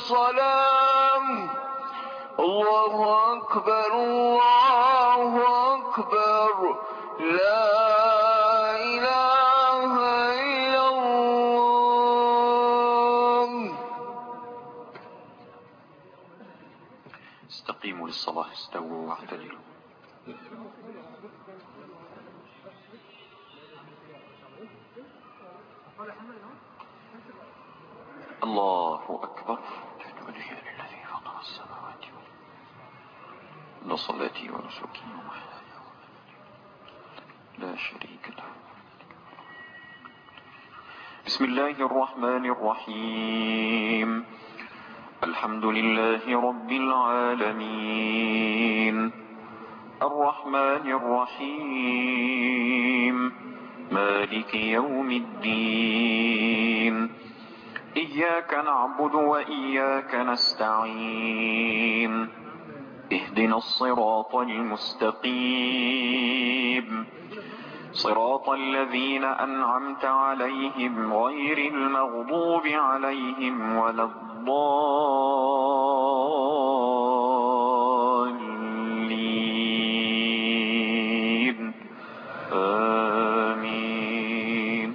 الصلاة. الله أكبر الله أكبر لا إله إلا الله. استقيموا للصلاة، استووا واعتدلوا. الله أكبر. وجهي للذي فطر السماوات والأرض صلاتي ونسكي ومحياي لا شريك له. بسم الله الرحمن الرحيم. الحمد لله رب العالمين الرحمن الرحيم مالك يوم الدين. إياك نعبد وإياك نستعين. اهدنا الصراط المستقيم صراط الذين أنعمت عليهم غير المغضوب عليهم ولا الضالين. آمين.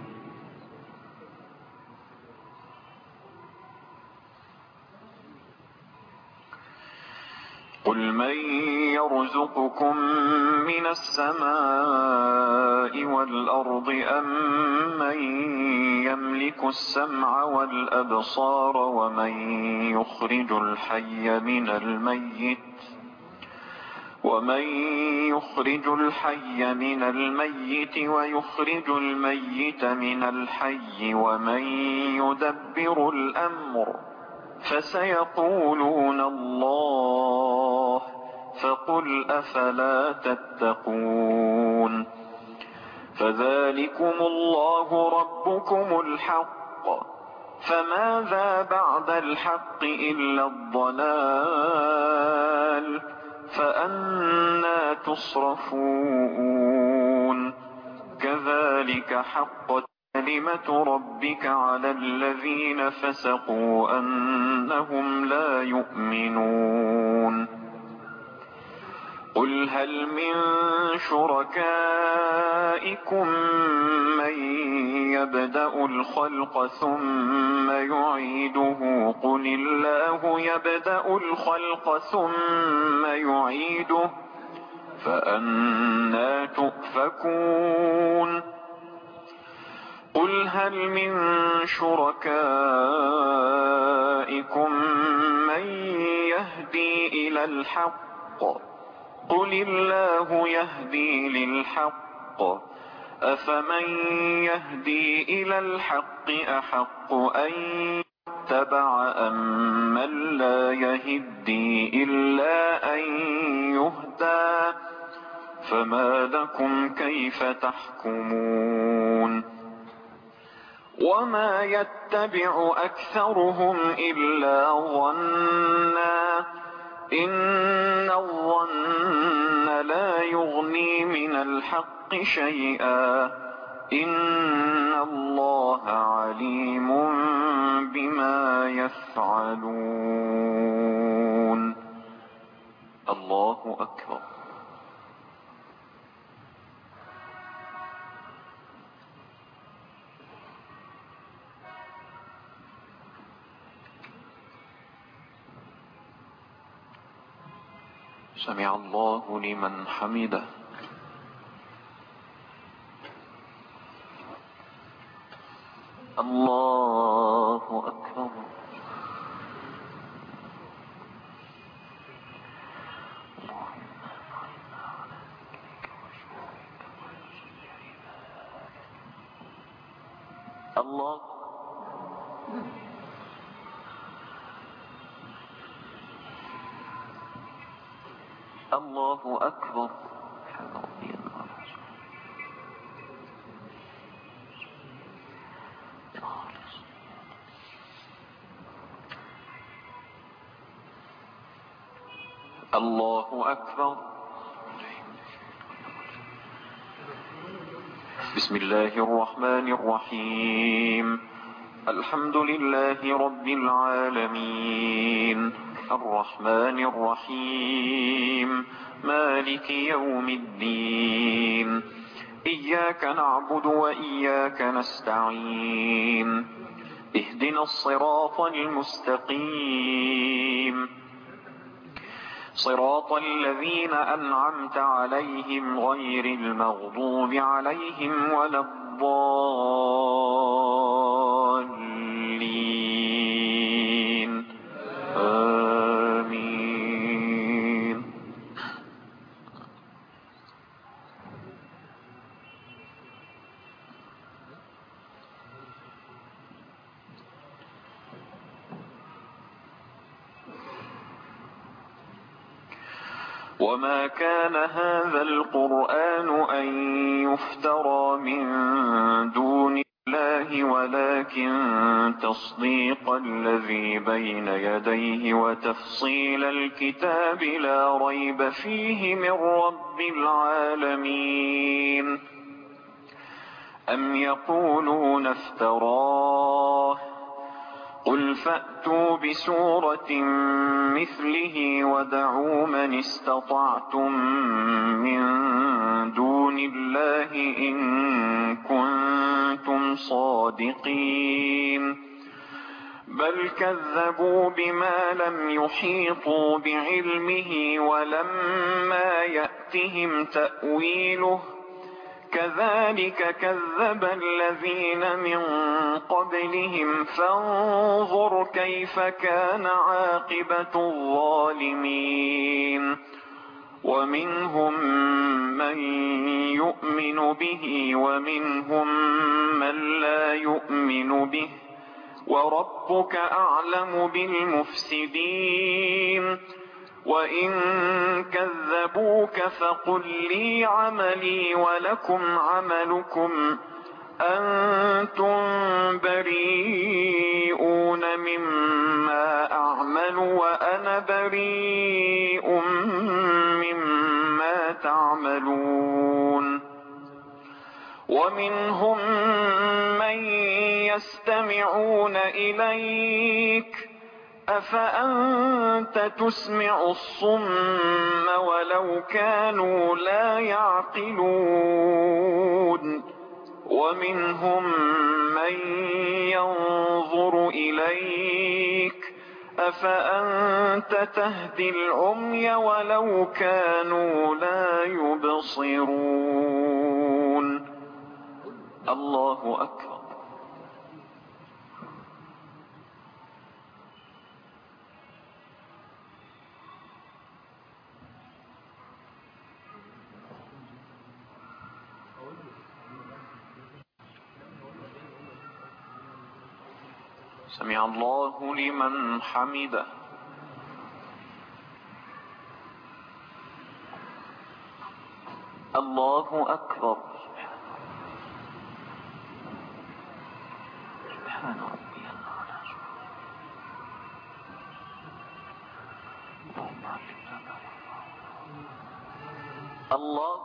قل من يرزقكم من السماء والأرض أم من يملك السمع والأبصار ومن يخرج الحي من الميت ويخرج الميت من الحي ومن يدبر الأمر فسيقولون الله فقل أفلا تتقون. فذلكم الله ربكم الحق فماذا بعد الحق إلا الضلال فأنى تصرفون. كذلك حقت كلمة ربك على الذين فسقوا أنهم لا يؤمنون. قل هل من شركائكم من يبدأ الخلق ثم يعيده قل الله يبدأ الخلق ثم يعيده فأنى تؤفكون. قل هل من شركائكم من يهدي إلى الحق قل الله يهدي للحق أفمن يهدي إلى الحق أحق أن يتبع أم من لا يهدي إلا أن يهدى فما لكم كيف تحكمون. وما يتبع أكثرهم إلا ظنا إن الظن لا يغني من الحق شيئا إن الله عليم بما يفعلون. الله أكبر. سمع الله لمن حمده. الله أكبر. الله الله أكبر. الله أكبر. بسم الله الرحمن الرحيم. الحمد لله رب العالمين الرحمن الرحيم مالك يوم الدين إياك نعبد وإياك نستعين اهدنا الصراط المستقيم صراط الذين أنعمت عليهم غير المغضوب عليهم ولا الضالين آمين. وما كان هذا القرآن أن يفترى من دون الله ولكن تصديق الذي بين يديه وتفصيل الكتاب لا ريب فيه من رب العالمين. أم يقولون افتراه قل فأتوا بسورة مثله ودعوا من استطعتم من دون الله إن كنتم صادقين بل كذبوا بما لم يحيطوا بعلمه ولما يأتهم تأويله كذلك كذب الذين من قبلهم فانظر كيف كان عاقبة الظالمين. ومنهم من يؤمن به ومنهم من لا يؤمن به وربك أعلم بالمفسدين. وإن كذبوك فقل لي عملي ولكم عملكم أنتم بريئون مما أعمل وأنا بريء مما تعملون. ومنهم من يستمعون إليك أفأنت تسمع الصم ولو كانوا لا يعقلون. ومنهم من ينظر إليك أفأنت تهدي العمي ولو كانوا لا يبصرون. الله أكبر. سمع الله لمن حمده. الله أكبر. سبحان ربي الأعلى. الله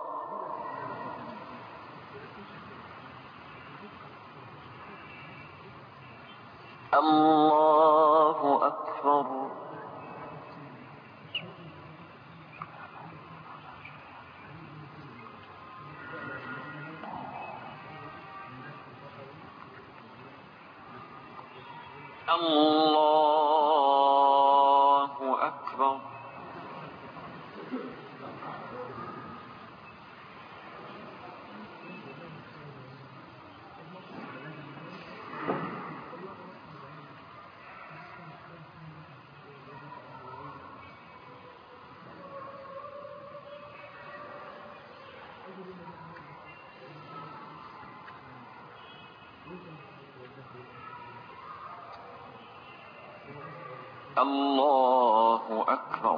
الله أكبر. الله أكبر. الله أكبر.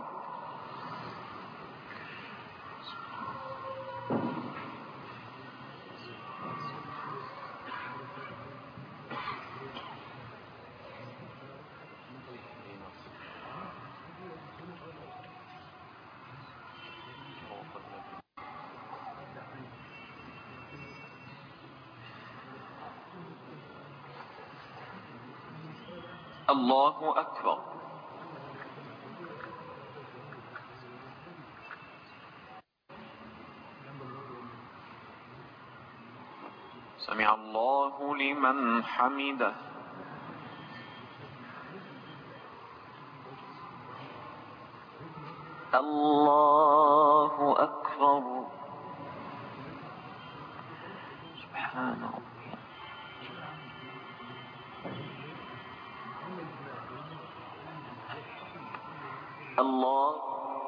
الله أكبر. سمع الله لمن حمده. الله أكبر. سبحان ربي. الله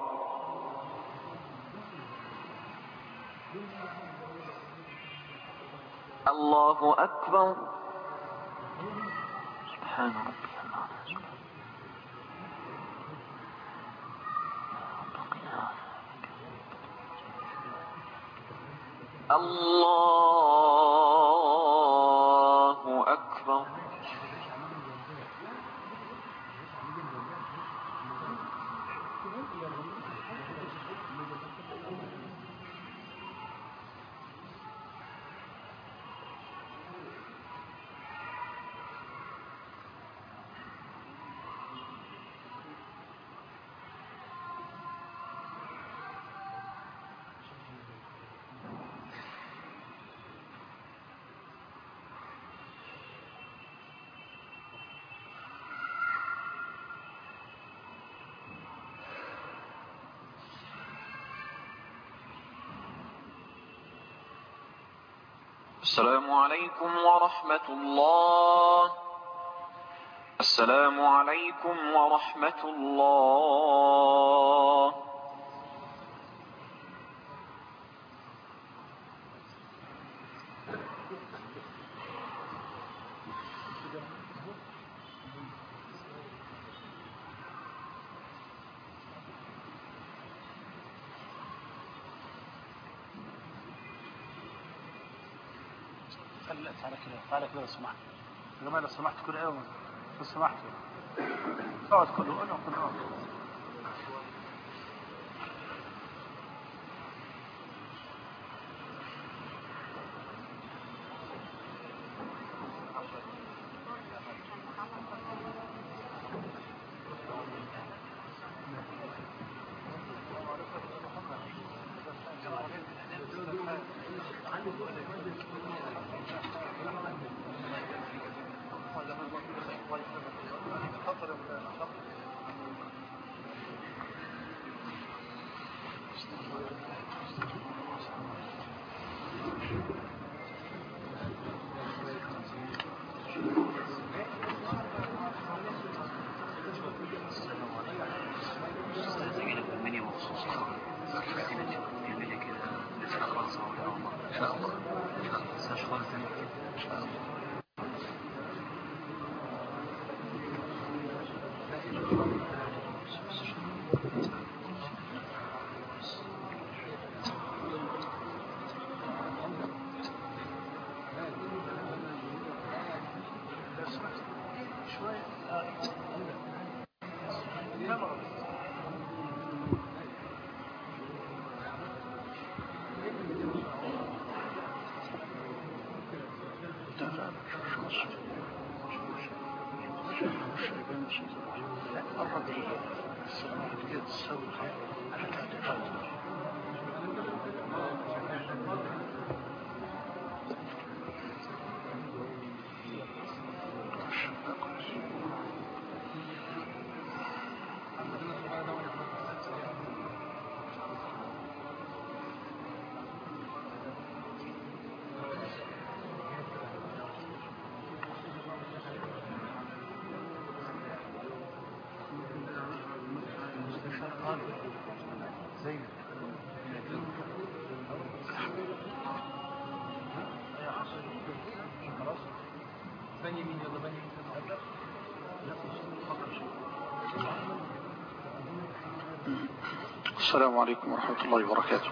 أكبر. سبحان ربي. الله أكبر. السلام عليكم ورحمة الله. السلام عليكم ورحمة الله. تعالى كده لو سمحت يا جماعه، لو سمحت كده لو سمحت اقعد كله كله. السلام عليكم ورحمة الله وبركاته.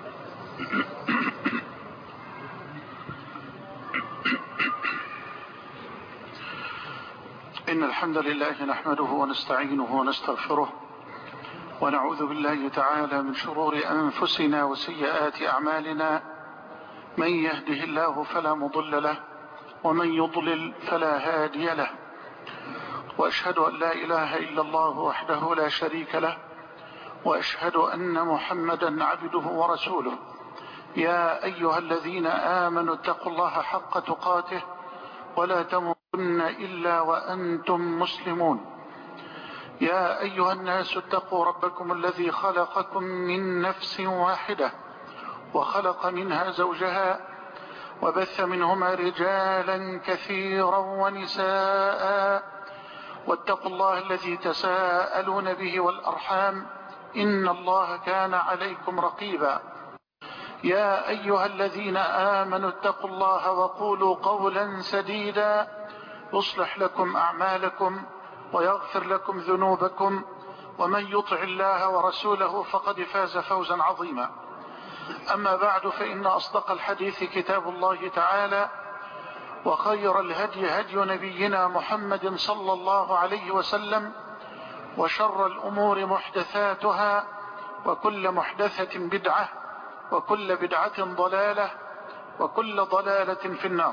إن الحمد لله نحمده ونستعينه ونستغفره ونعوذ بالله تعالى من شرور أنفسنا وسيئات أعمالنا. من يهده الله فلا مضل له ومن يضلل فلا هادي له، وأشهد أن لا إله إلا الله وحده لا شريك له، وأشهد أن محمدا عبده ورسوله. يا أيها الذين آمنوا اتقوا الله حق تقاته ولا تموتن إلا وأنتم مسلمون. يا أيها الناس اتقوا ربكم الذي خلقكم من نفس واحدة وخلق منها زوجها وبث منهما رجالا كثيرا ونساء، واتقوا الله الذي تساءلون به والأرحام إن الله كان عليكم رقيبا. يا أيها الذين آمنوا اتقوا الله وقولوا قولا سديدا يصلح لكم أعمالكم ويغفر لكم ذنوبكم، ومن يطع الله ورسوله فقد فاز فوزا عظيما. أما بعد، فإن أصدق الحديث كتاب الله تعالى، وخير الهدي هدي نبينا محمد صلى الله عليه وسلم، وشر الأمور محدثاتها، وكل محدثة بدعة، وكل بدعة ضلالة، وكل ضلالة في النار.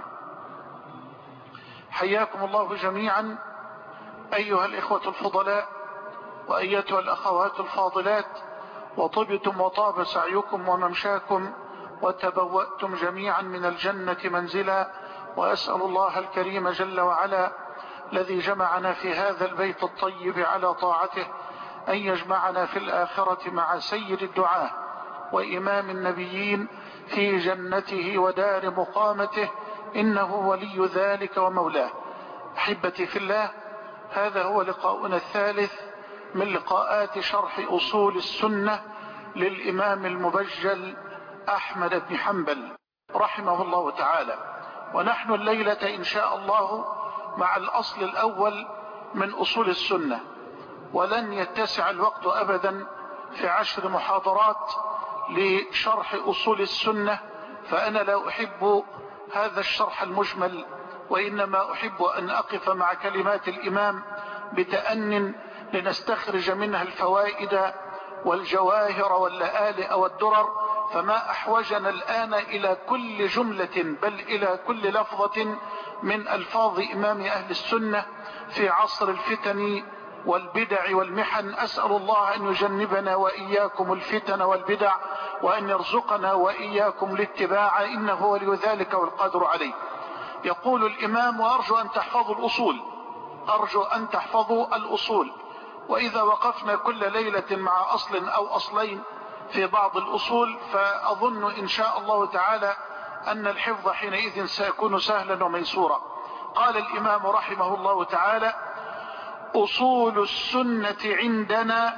حياكم الله جميعا أيها الإخوة الفضلاء، وأيتها الأخوات الفاضلات، وطبتم وطاب سعيكم وممشاكم، وتبوأتم جميعا من الجنة منزلا. وأسأل الله الكريم جل وعلا الذي جمعنا في هذا البيت الطيب على طاعته أن يجمعنا في الآخرة مع سيد الدعاة وإمام النبيين في جنته ودار مقامته، إنه ولي ذلك ومولاه. أحبتي في الله، هذا هو لقاؤنا الثالث من لقاءات شرح أصول السنة للإمام المبجل أحمد بن حنبل رحمه الله تعالى. ونحن الليلة إن شاء الله مع الأصل الأول من أصول السنة، ولن يتسع الوقت أبدا في 10 محاضرات لشرح أصول السنة، فأنا لا أحب هذا الشرح المجمل، وإنما أحب أن أقف مع كلمات الإمام بتأن لنستخرج منها الفوائد والجواهر واللآلئ والدرر. فما أحوجنا الآن إلى كل جملة، بل إلى كل لفظة من ألفاظ إمام أهل السنة في عصر الفتن والبدع والمحن. أسأل الله أن يجنبنا وإياكم الفتن والبدع، وأن يرزقنا وإياكم الاتباع، إنه ولي ذلك والقادر عليه. يقول الإمام: وأرجو أن تحفظوا الأصول، أرجو أن تحفظوا الأصول. وإذا وقفنا كل ليلة مع أصل أو أصلين في بعض الأصول، فأظن إن شاء الله تعالى أن الحفظ حينئذ سيكون سهلا وميسورا. قال الإمام رحمه الله تعالى: أصول السنة عندنا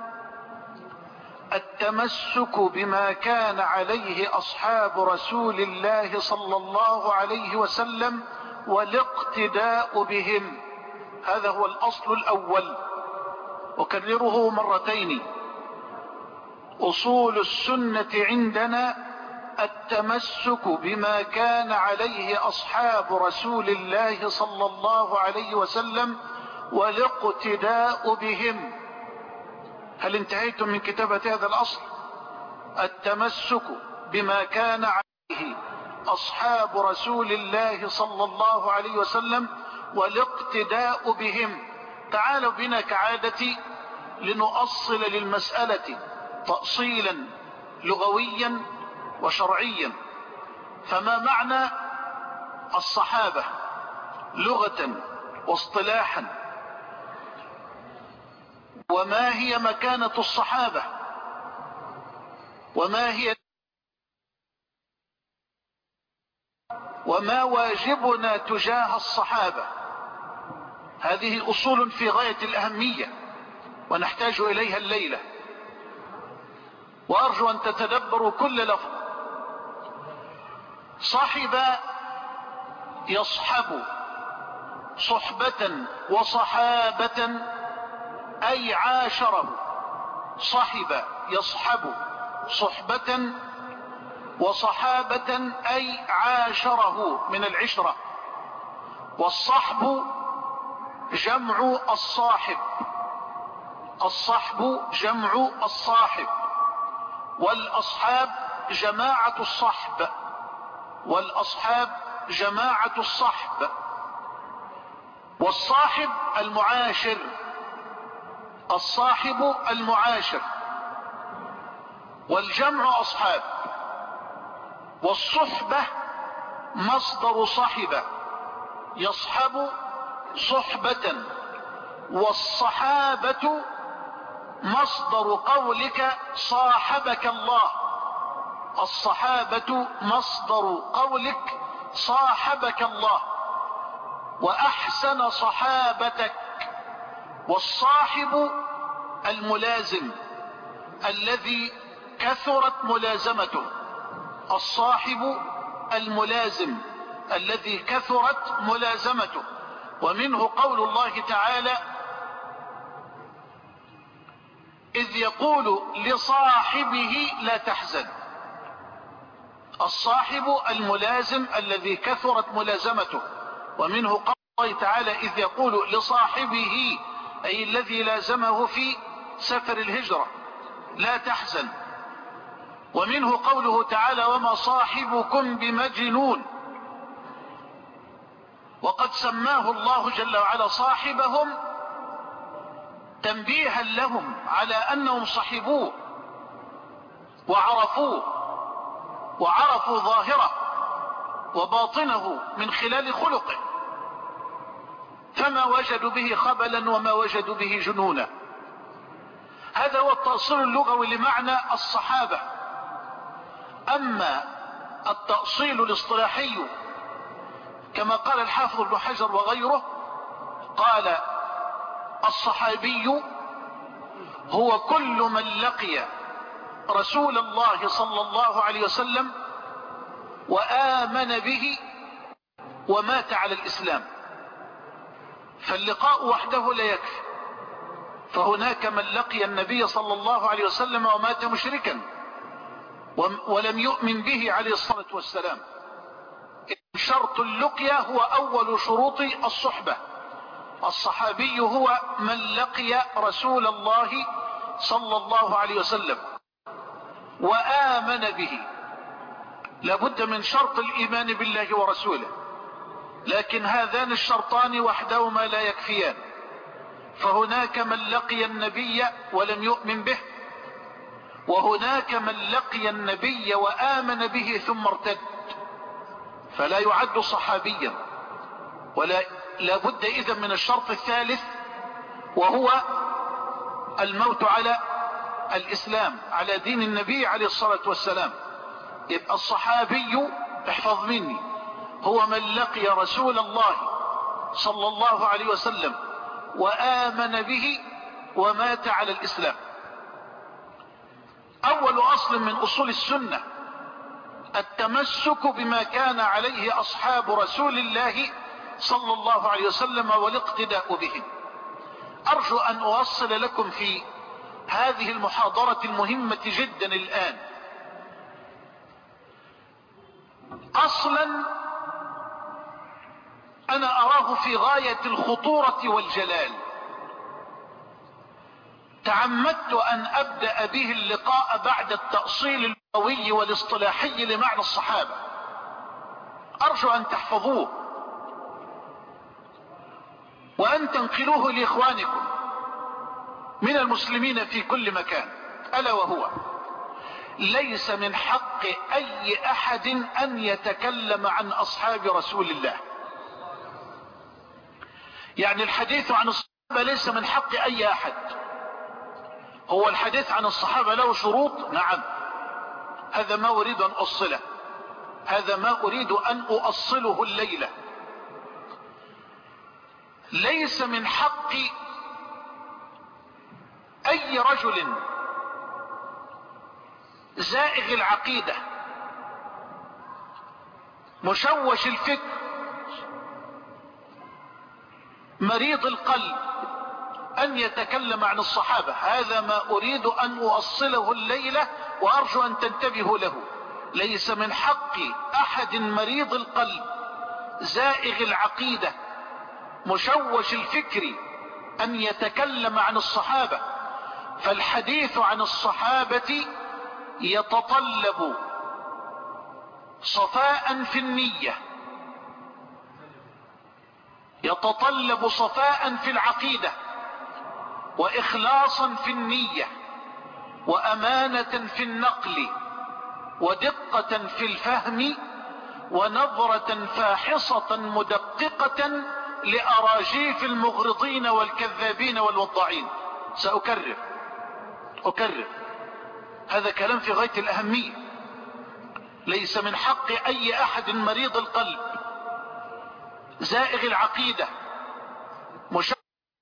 التمسك بما كان عليه أصحاب رسول الله صلى الله عليه وسلم والاقتداء بهم. هذا هو الأصل الأول، أكرره مرتين: أصول السنة عندنا التمسك بما كان عليه أصحاب رسول الله صلى الله عليه وسلم والاقتداء بهم. هل انتهيتم من كتابة هذا الأصل؟ التمسك بما كان عليه أصحاب رسول الله صلى الله عليه وسلم والاقتداء بهم. تعالوا بنا كعادتي لنؤصل للمسألة تأصيلا لغويا وشرعيا. فما معنى الصحابة لغة واصطلاحا؟ وما هي مكانة الصحابة؟ وما واجبنا تجاه الصحابة؟ هذه أصول في غاية الأهمية ونحتاج إليها الليلة، وأرجو أن تتدبروا كل لفظ. صحب يصحب صحبة وصحابة أي عاشره. صحب يصحب صحبة وصحابة أي عاشره من العشرة. والصحب جمع الصاحب، الصحب جمع الصاحب. والأصحاب جماعة الصحب، والأصحاب جماعة الصحب. والصاحب المعاشر، الصاحب المعاشر، والجمع أصحاب. والصحبة مصدر صحبة يصحب صحبة. والصحابة مصدر قولك صاحبك الله، الصحابة مصدر قولك صاحبك الله وأحسن صحابتك. والصاحب الملازم الذي كثرت ملازمته، الصاحب الملازم الذي كثرت ملازمته. ومنه قول الله تعالى: إذ يقول لصاحبه لا تحزن. الصاحب الملازم الذي كثرت ملازمته. ومنه قول الله تعالى: إذ يقول لصاحبه، أي الذي لازمه في سفر الهجرة، لا تحزن. ومنه قوله تعالى: وما صاحبكم بمجنون. وقد سماه الله جل وعلا صاحبهم تنبيها لهم على أنهم صحبوه وعرفوه، وعرفوا ظاهره وباطنه من خلال خلقه، فما وجدوا به خبلا وما وجدوا به جنونا. هذا هو التأصيل اللغوي لمعنى الصحابة. أما التأصيل الاصطلاحي كما قال الحافظ ابن حجر وغيره، قال: الصحابي هو كل من لقي رسول الله صلى الله عليه وسلم وآمن به ومات على الإسلام. فاللقاء وحده لا يكفي، فهناك من لقي النبي صلى الله عليه وسلم ومات مشركا ولم يؤمن به عليه الصلاة والسلام. شرط اللقيا هو أول شروط الصحبة. الصحابي هو من لقي رسول الله صلى الله عليه وسلم وآمن به. لابد من شرط الإيمان بالله ورسوله، لكن هذان الشرطان وحدهما لا يكفيان. فهناك من لقي النبي ولم يؤمن به، وهناك من لقي النبي وآمن به ثم ارتد، فلا يعد صحابيا. ولا لابد إذن من الشرط الثالث، وهو الموت على الإسلام، على دين النبي عليه الصلاة والسلام. يبقى الصحابي، احفظ مني، هو من لقي رسول الله صلى الله عليه وسلم وآمن به ومات على الإسلام. أول أصل من أصول السنة التمسك بما كان عليه أصحاب رسول الله صلى الله عليه وسلم والاقتداء بهم. أرجو أن أوصل لكم في هذه المحاضرة المهمة جدا الآن أصلا أنا أراه في غاية الخطورة والجلال. تعمدت أن أبدأ به اللقاء بعد التأصيل اللغوي والاصطلاحي لمعنى الصحابة. أرجو أن تحفظوه وأن تنقلوه لإخوانكم من المسلمين في كل مكان. ألا وهو: ليس من حق أي أحد أن يتكلم عن أصحاب رسول الله. يعني الحديث عن الصحابة ليس من حق أي أحد. هو الحديث عن الصحابة له شروط، نعم، هذا ما أريد أن أصله، هذا ما أريد أن أؤصله الليلة. ليس من حق أي رجل زائغ العقيدة مشوش الفكر مريض القلب أن يتكلم عن الصحابة. هذا ما أريد أن أؤصله الليلة وأرجو أن تنتبهوا له. ليس من حق أحد مريض القلب زائغ العقيدة مشوش الفكر أن يتكلم عن الصحابة، فالحديث عن الصحابة يتطلب صفاء في النية، يتطلب صفاء في العقيدة واخلاصا في النية وامانة في النقل ودقة في الفهم ونظرة فاحصة مدققة لأراجيف المغرضين والكذابين والوضاعين. سأكرر هذا كلام في غاية الأهمية. ليس من حق أي أحد مريض القلب زائغ العقيدة مشابه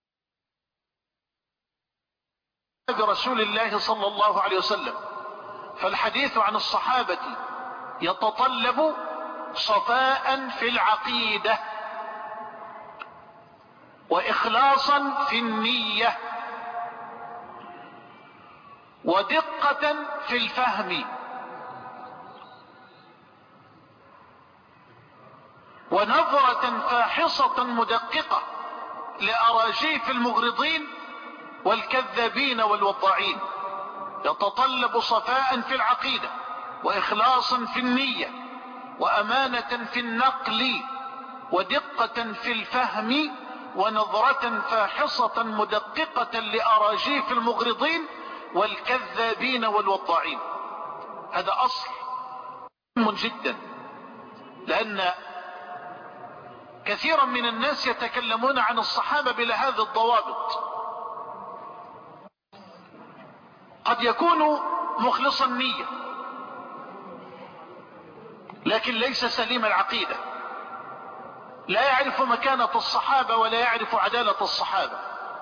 برسول الله صلى الله عليه وسلم. فالحديث عن الصحابة يتطلب صفاء في العقيدة واخلاصا في النية ودقة في الفهم ونظرة فاحصة مدققة لأراجيف المغرضين والكذابين والوضاعين. يتطلب صفاء في العقيدة واخلاصا في النية وامانة في النقل ودقة في الفهم ونظرة فاحصة مدققة لأراجيف المغرضين والكذابين والوضاعين. هذا اصل مهم جدا، لان كثيرا من الناس يتكلمون عن الصحابة بلا هذه الضوابط. قد يكون مخلص النية لكن ليس سليم العقيدة، لا يعرف مكانة الصحابة ولا يعرف عدالة الصحابة.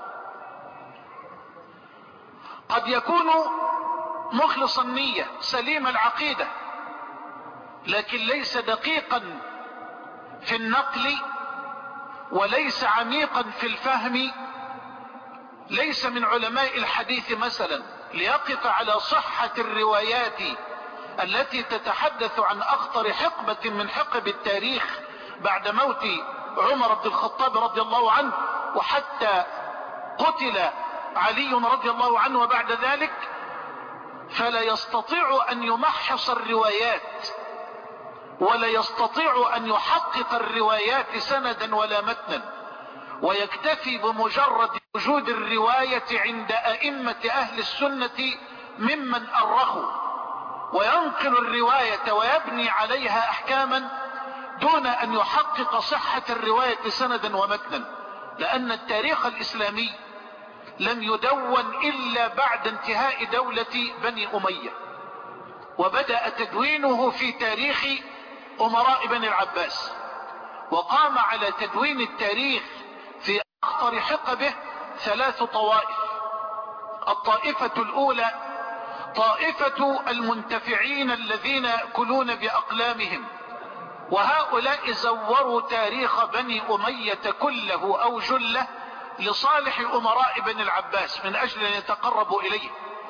قد يكون مخلص النية سليم العقيدة لكن ليس دقيقا في النقل وليس عميقا في الفهم، ليس من علماء الحديث مثلا ليقف على صحة الروايات التي تتحدث عن اخطر حقبة من حقب التاريخ بعد موت عمر بن الخطاب رضي الله عنه وحتى قتل علي رضي الله عنه وبعد ذلك، فلا يستطيع ان يمحص الروايات ولا يستطيع ان يحقق الروايات سندا ولا متنا، ويكتفي بمجرد وجود الرواية عند ائمة اهل السنة ممن ارخوا، وينقل الرواية ويبني عليها احكاما دون ان يحقق صحة الرواية سندا ومتنا. لان التاريخ الاسلامي لم يدون الا بعد انتهاء دولة بني امية، وبدأ تدوينه في تاريخ امراء بني العباس، وقام على تدوين التاريخ في اخطر حقبه 3 طوائف. الطائفة الاولى طائفة المنتفعين الذين يأكلون باقلامهم، وهؤلاء زوروا تاريخ بني امية كله او جله لصالح امراء بني العباس من اجل ان يتقربوا اليه،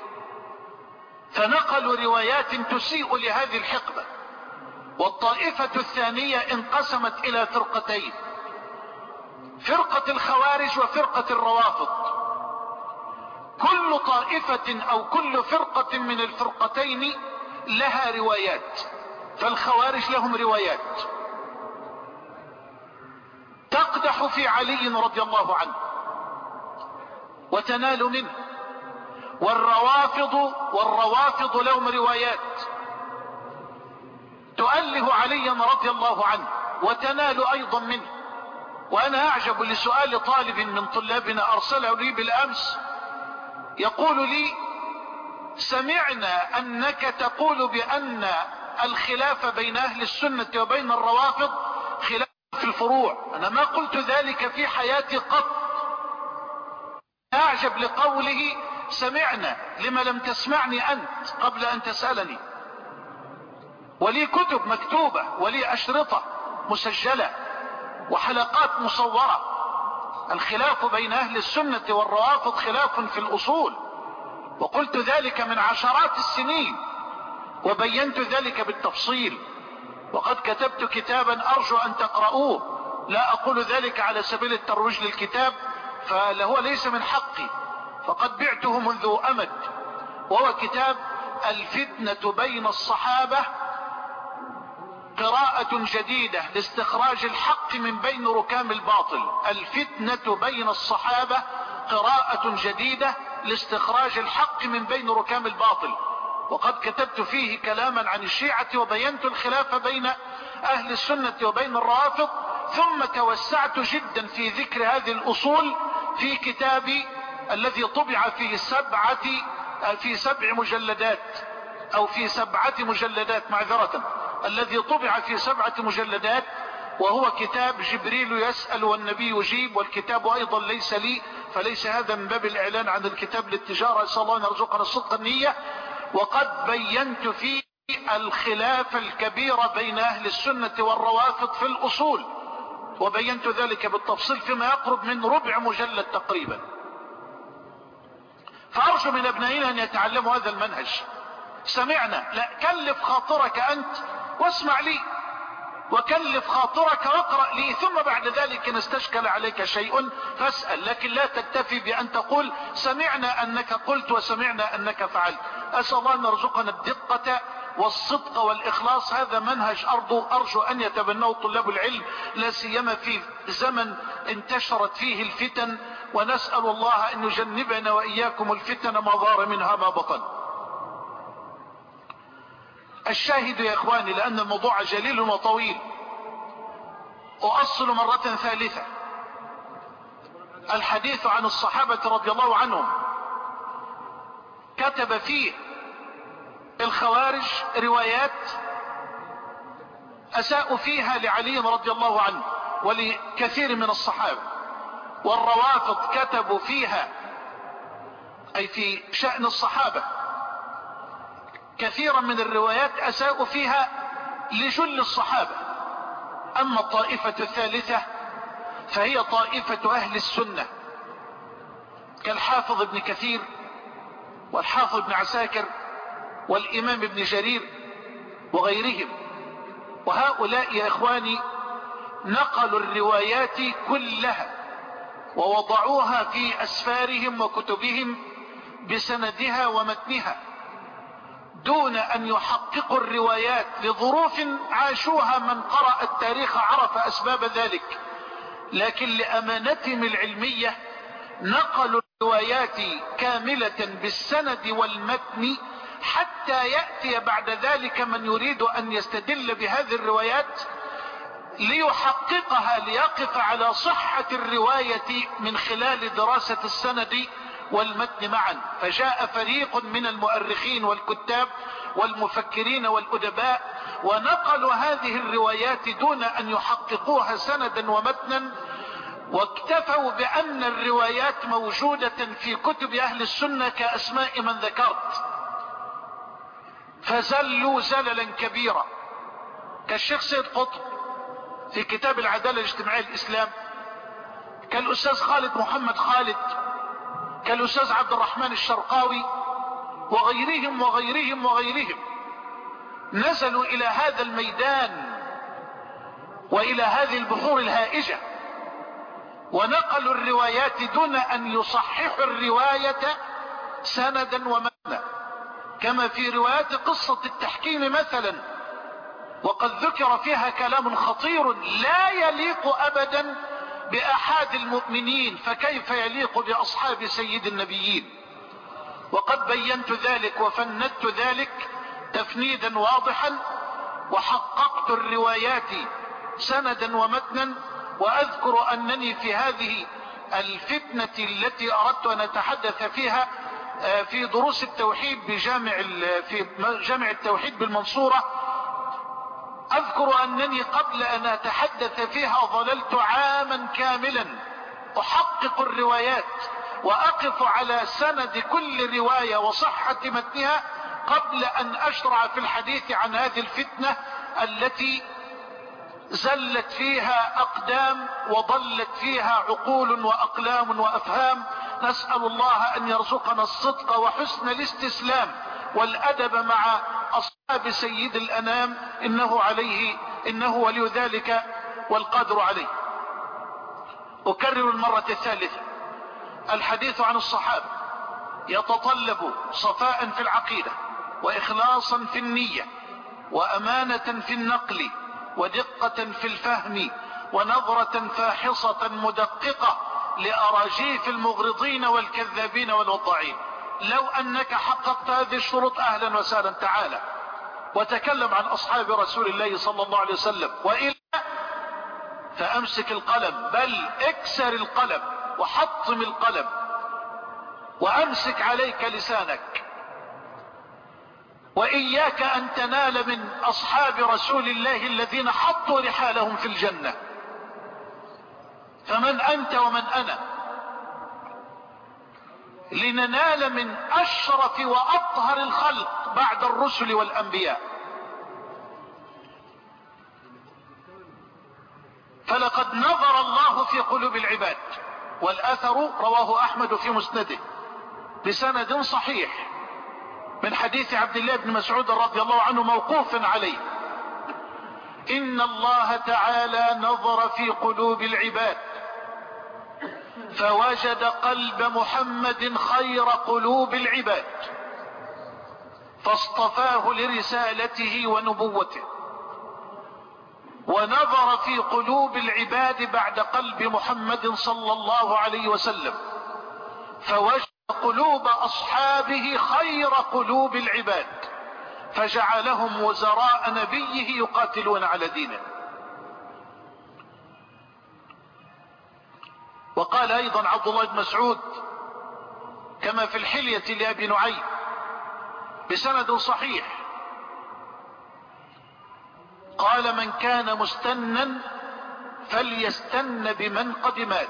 فنقلوا روايات تسيء لهذه الحقبة. والطائفة الثانية انقسمت الى فرقتين، فرقة الخوارج وفرقة الروافض. كل طائفة او كل فرقة من الفرقتين لها روايات، فالخوارج لهم روايات تقدح في علي رضي الله عنه وتنال منه، والروافض لهم روايات تؤله عليا رضي الله عنه وتنال ايضا منه. وانا اعجب لسؤال طالب من طلابنا ارسله لي بالامس يقول لي: سمعنا انك تقول بان الخلاف بين اهل السنة وبين الروافض خلاف في الفروع. انا ما قلت ذلك في حياتي قط. اعجب لقوله سمعنا، لما لم تسمعني انت قبل ان تسألني؟ ولي كتب مكتوبة ولي اشرطة مسجلة وحلقات مصورة. الخلاف بين اهل السنة والروافض خلاف في الاصول، وقلت ذلك من عشرات السنين وبينت ذلك بالتفصيل، وقد كتبت كتابا ارجو ان تقرؤوه. لا اقول ذلك على سبيل الترويج للكتاب، فهو ليس من حقي، فقد بعته منذ امد، وهو كتاب الفتنة بين الصحابة قراءة جديدة لاستخراج الحق من بين ركام الباطل. الفتنة بين الصحابة قراءة جديدة لاستخراج الحق من بين ركام الباطل. وقد كتبت فيه كلاما عن الشيعة وبينت الخلاف بين اهل السنة وبين الروافض، ثم توسعت جدا في ذكر هذه الاصول في كتابي الذي طبع في 7 مجلدات او في 7 مجلدات معذرة، الذي طبع في 7 مجلدات، وهو كتاب جبريل يسأل والنبي يجيب. والكتاب ايضا ليس لي، فليس هذا من باب الاعلان عن الكتاب للتجارة، اسأل الله ان يرزقنا الصدق النية. وقد بينت فيه الخلاف الكبير بين اهل السنة والروافض في الاصول، وبينت ذلك بالتفصيل فيما يقرب من ربع مجلد تقريبا. فارجو من ابنائنا ان يتعلموا هذا المنهج. سمعنا، لا، كلف خاطرك انت واسمع لي، وكلف خاطرك واقرأ لي، ثم بعد ذلك ان استشكل عليك شيء فاسأل، لكن لا تكتفي بان تقول سمعنا انك قلت وسمعنا انك فعلت. اسأل الله ان يرزقنا الدقة والصدق والاخلاص. هذا منهج ارجو ان يتبناه طلاب العلم، لا سيما في زمن انتشرت فيه الفتن، ونسأل الله ان يجنبنا واياكم الفتن ما ظهر منها ما بطن. الشاهد يا اخواني، لان الموضوع جليل وطويل، اؤصل مرة ثالثة. الحديث عن الصحابة رضي الله عنهم كتب فيه الخوارج روايات اساءوا فيها لعلي رضي الله عنه ولكثير من الصحابة، والروافض كتبوا فيها اي في شأن الصحابة كثيرا من الروايات اساءوا فيها لجل الصحابة. اما الطائفة الثالثة فهي طائفة اهل السنة كالحافظ ابن كثير والحافظ ابن عساكر والامام ابن جرير وغيرهم. وهؤلاء يا اخواني نقلوا الروايات كلها ووضعوها في اسفارهم وكتبهم بسندها ومتنها، دون ان يحققوا الروايات لظروف عاشوها. من قرأ التاريخ عرف اسباب ذلك، لكن لامانتهم العلمية نقلوا الروايات كاملة بالسند والمتن، حتى يأتي بعد ذلك من يريد ان يستدل بهذه الروايات ليحققها، ليقف على صحة الرواية من خلال دراسة السند والمتن معا. فجاء فريق من المؤرخين والكتاب والمفكرين والأدباء ونقلوا هذه الروايات دون ان يحققوها سندا ومتنا، واكتفوا بان الروايات موجودة في كتب اهل السنة كاسماء من ذكرت، فزلوا زللا كبيرا، كالشيخ سيد قطب في كتاب العدالة الاجتماعية الاسلام، كالاستاذ خالد محمد خالد، كالاستاذ عبد الرحمن الشرقاوي وغيرهم وغيرهم وغيرهم. نزلوا الى هذا الميدان والى هذه البحور الهائجة ونقلوا الروايات دون ان يصححوا الرواية سندا ومتنا، كما في روايات قصة التحكيم مثلا، وقد ذكر فيها كلام خطير لا يليق ابدا باحد المؤمنين، فكيف يليق باصحاب سيد النبيين؟ وقد بينت ذلك وفندت ذلك تفنيدا واضحا، وحققت الروايات سندا ومتنا. واذكر انني في هذه الفتنة التي اردت ان اتحدث فيها في دروس التوحيد في جامع التوحيد بالمنصورة، اذكر انني قبل ان اتحدث فيها ظللت عاما كاملا احقق الروايات واقف على سند كل رواية وصحة متنها قبل ان اشرع في الحديث عن هذه الفتنة التي زلت فيها اقدام وضلت فيها عقول واقلام وافهام. نسأل الله ان يرزقنا الصدق وحسن الاستسلام والادب مع اصحاب سيد الانام، انه ولي ذلك والقادر عليه. اكرر المرة الثالثة، الحديث عن الصحابة يتطلب صفاء في العقيدة واخلاصا في النية وامانة في النقل ودقة في الفهم ونظرة فاحصة مدققة لأراجيف المغرضين والكذابين والوضاعين. لو أنك حققت هذه الشروط أهلا وسهلا، تعالى وتكلم عن أصحاب رسول الله صلى الله عليه وسلم، وإلا فأمسك القلم، بل اكسر القلم وحطم القلم وأمسك عليك لسانك. وإياك أن تنال من أصحاب رسول الله الذين حطوا رحالهم في الجنة. فمن أنت ومن أنا لننال من أشرف وأطهر الخلق بعد الرسل والأنبياء؟ فلقد نظر الله في قلوب العباد، والأثر رواه أحمد في مسنده بسند صحيح من حديث عبد الله بن مسعود رضي الله عنه موقوفا عليه: إن الله تعالى نظر في قلوب العباد فوجد قلب محمد خير قلوب العباد، فاصطفاه لرسالته ونبوته. ونظر في قلوب العباد بعد قلب محمد صلى الله عليه وسلم فوجد قلوب أصحابه خير قلوب العباد، فجعلهم وزراء نبيه يقاتلون على دينه. وقال أيضا عبد الله بن مسعود كما في الحلية لأبي نعيم بسند صحيح، قال: من كان مستنا فليستن بمن قد مات،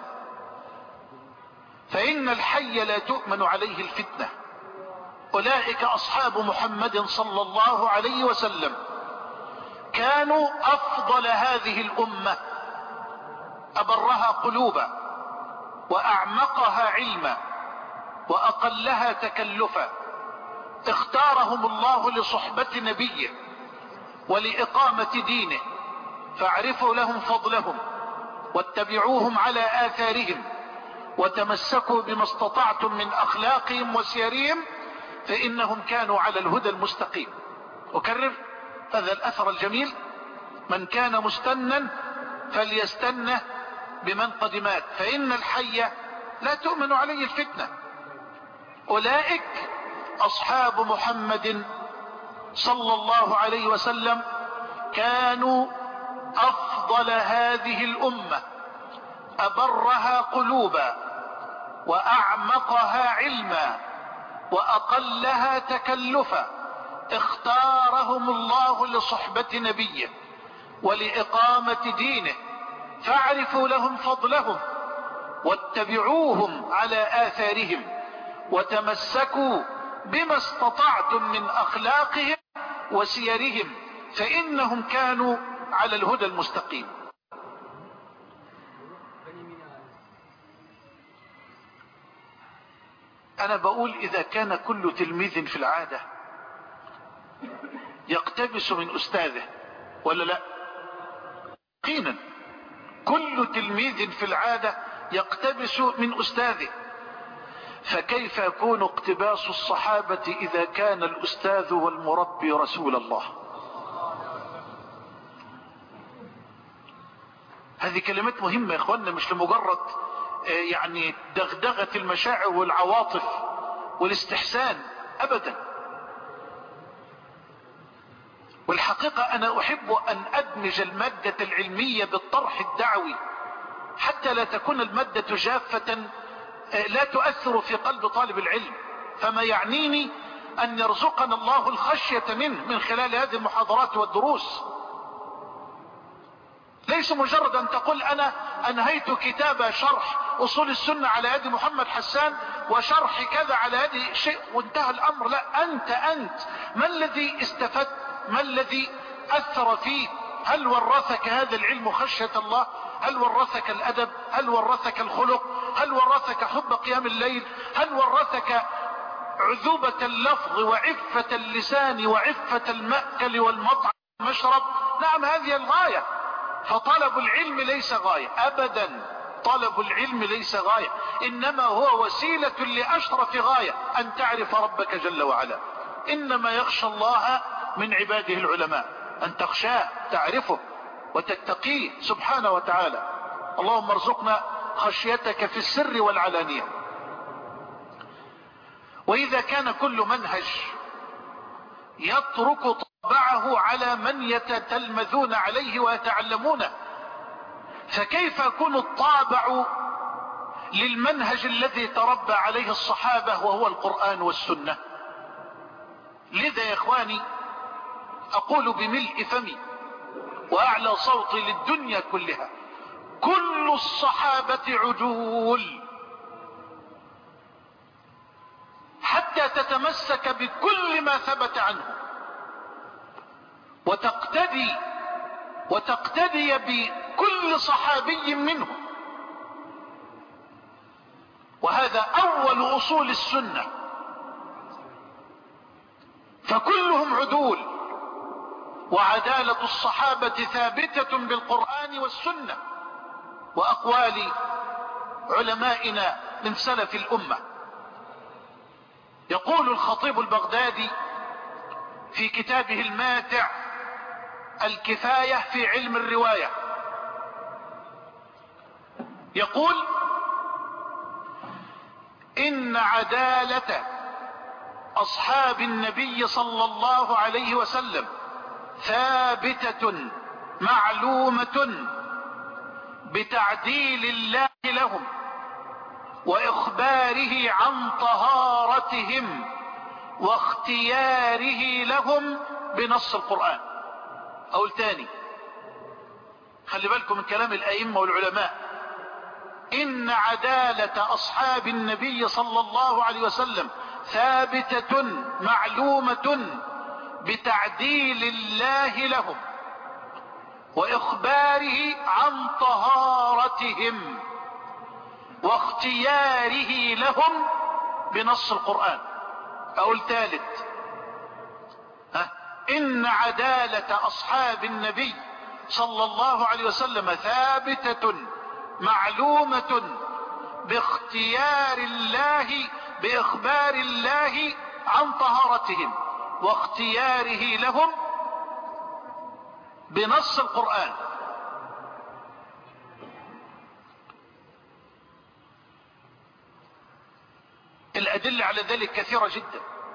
فإن الحي لا تؤمن عليه الفتنة. أولئك أصحاب محمد صلى الله عليه وسلم، كانوا أفضل هذه الأمة، أبرها قلوبا وأعمقها علما وأقلها تكلفا. اختارهم الله لصحبة نبيه ولإقامة دينه، فاعرفوا لهم فضلهم واتبعوهم على آثارهم وتمسكوا بما استطعتم من أخلاقهم وسيرهم، فإنهم كانوا على الهدى المستقيم. أكرر هذا الأثر الجميل: من كان مستنا فليستنه بمن قد مات، فإن الحي لا تؤمن عليه الفتنة. أولئك أصحاب محمد صلى الله عليه وسلم، كانوا أفضل هذه الأمة، أبرها قلوبا وأعمقها علما وأقلها تكلفا. اختارهم الله لصحبة نبيه ولإقامة دينه، فاعرفوا لهم فضلهم واتبعوهم على آثارهم وتمسكوا بما استطعتم من أخلاقهم وسيرهم، فإنهم كانوا على الهدى المستقيم. أنا بقول إذا كان كل تلميذ في العادة يقتبس من أستاذه، ولا لا؟ يقينا كل تلميذ في العادة يقتبس من أستاذه، فكيف يكون اقتباس الصحابة إذا كان الأستاذ والمربي رسول الله؟ هذه كلمات مهمة يا إخواننا، مش لمجرد يعني دغدغة المشاعر والعواطف والاستحسان أبدا. والحقيقة أنا أحب أن أدمج المادة العلمية بالطرح الدعوي حتى لا تكون المادة جافة لا تؤثر في قلب طالب العلم. فما يعنيني أن يرزقنا الله الخشية منه من خلال هذه المحاضرات والدروس، ليس مجرد أن تقول أنا أنهيت كتاب شرح أصول السنة على يد محمد حسان وشرح كذا على يد شيء وانتهى الأمر. لا، أنت ما الذي استفدت؟ ما الذي أثر فيك؟ هل ورثك هذا العلم خشية الله؟ هل ورثك الأدب؟ هل ورثك الخلق؟ هل ورثك حب قيام الليل؟ هل ورثك عذوبة اللفظ وعفة اللسان وعفة المأكل والمطعم والمشرب؟ نعم، هذه الغاية. فطلب العلم ليس غاية أبدا، طلب العلم ليس غاية، إنما هو وسيلة لأشرف غاية، أن تعرف ربك جل وعلا. إنما يخشى الله من عباده العلماء. أن تخشاه تعرفه وتتقيه سبحانه وتعالى. اللهم ارزقنا خشيتك في السر والعلانية. وإذا كان كل منهج يترك طبعه على من يتتلمذون عليه ويتعلمونه، فكيف يكون الطابع للمنهج الذي تربى عليه الصحابة وهو القرآن والسنة؟ لذا يا إخواني أقول بملء فمي وأعلى صوتي للدنيا كلها: كل الصحابة عدول، حتى تتمسك بكل ما ثبت عنه وتقتدي بكل صحابي منهم. وهذا أول أصول السنة، فكلهم عدول، وعدالة الصحابة ثابتة بالقرآن والسنة وأقوال علمائنا من سلف الأمة. يقول الخطيب البغدادي في كتابه الماتع الكفاية في علم الرواية، يقول: إن عدالة أصحاب النبي صلى الله عليه وسلم ثابتة معلومة بتعديل الله لهم وإخباره عن طهارتهم واختياره لهم بنص القرآن. أقول تاني، خلي بالكم من كلام الأئمة والعلماء: إن عدالة أصحاب النبي صلى الله عليه وسلم ثابتة معلومة بتعديل الله لهم وإخباره عن طهارتهم واختياره لهم بنص القرآن. أقول ثالث: إن عدالة أصحاب النبي صلى الله عليه وسلم ثابتة معلومة باختيار الله بإخبار الله عن طهارتهم واختياره لهم بنص القرآن. الأدلة على ذلك كثيرة جدا،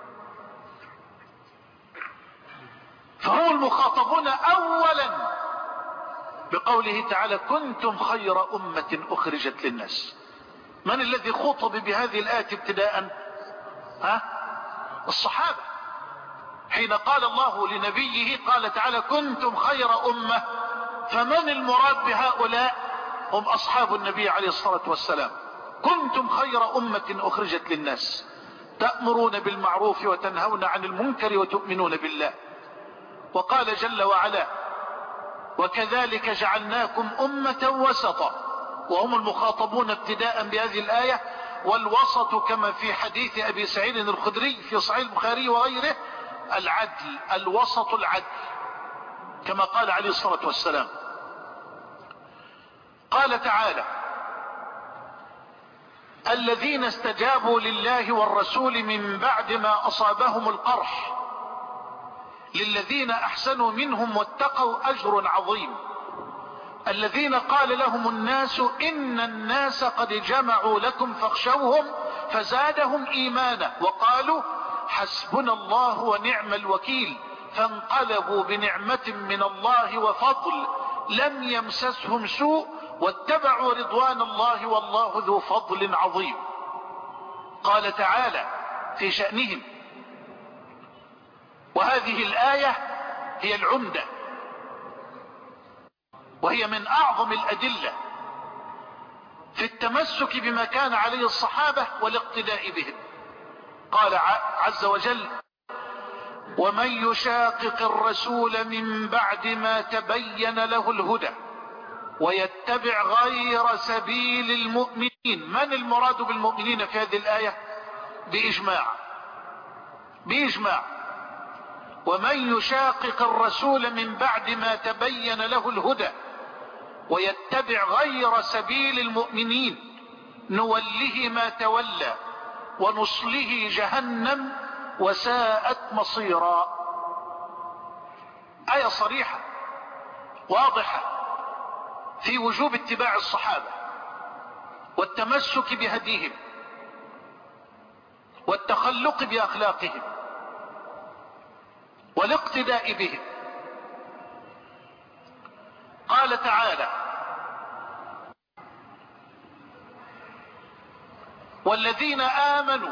فهم المخاطبون أولا بقوله تعالى: كنتم خير أمة أخرجت للناس. من الذي خاطب بهذه الآية ابتداء؟ الصحابة. حين قال الله لنبيه قال تعالى: كنتم خير أمة، فمن المراد بهؤلاء؟ هم أصحاب النبي عليه الصلاة والسلام. كنتم خير أمة أخرجت للناس تأمرون بالمعروف وتنهون عن المنكر وتؤمنون بالله. وقال جل وعلا: وكذلك جعلناكم أمة وسطا، وهم المخاطبون ابتداء بهذه الآية. والوسط كما في حديث أبي سعيد الخدري في صحيح البخاري وغيره: العدل، الوسط العدل، كما قال عليه الصلاة والسلام. قال تعالى: الذين استجابوا لله والرسول من بعد ما أصابهم القرح للذين أحسنوا منهم واتقوا أجر عظيم. الذين قال لهم الناس إن الناس قد جمعوا لكم فاخشوهم فزادهم إيمانا وقالوا حسبنا الله ونعم الوكيل فانقلبوا بنعمة من الله وفضل لم يمسسهم سوء واتبعوا رضوان الله والله ذو فضل عظيم. قال تعالى في شأنهم، وهذه الآية هي العمدة وهي من أعظم الأدلة في التمسك بما كان عليه الصحابة والاقتداء بهم. قال عز وجل: ومن يشاقق الرسول من بعد ما تبين له الهدى ويتبع غير سبيل المؤمنين. من المراد بالمؤمنين في هذه الآية؟ بإجماع. ومن يشاقق الرسول من بعد ما تبين له الهدى ويتبع غير سبيل المؤمنين نوله ما تولى ونصله جهنم وساءت مصيرا. آية صريحة واضحة في وجوب اتباع الصحابة والتمسك بهديهم والتخلق بأخلاقهم والاقتداء بهم. قال تعالى: والذين آمنوا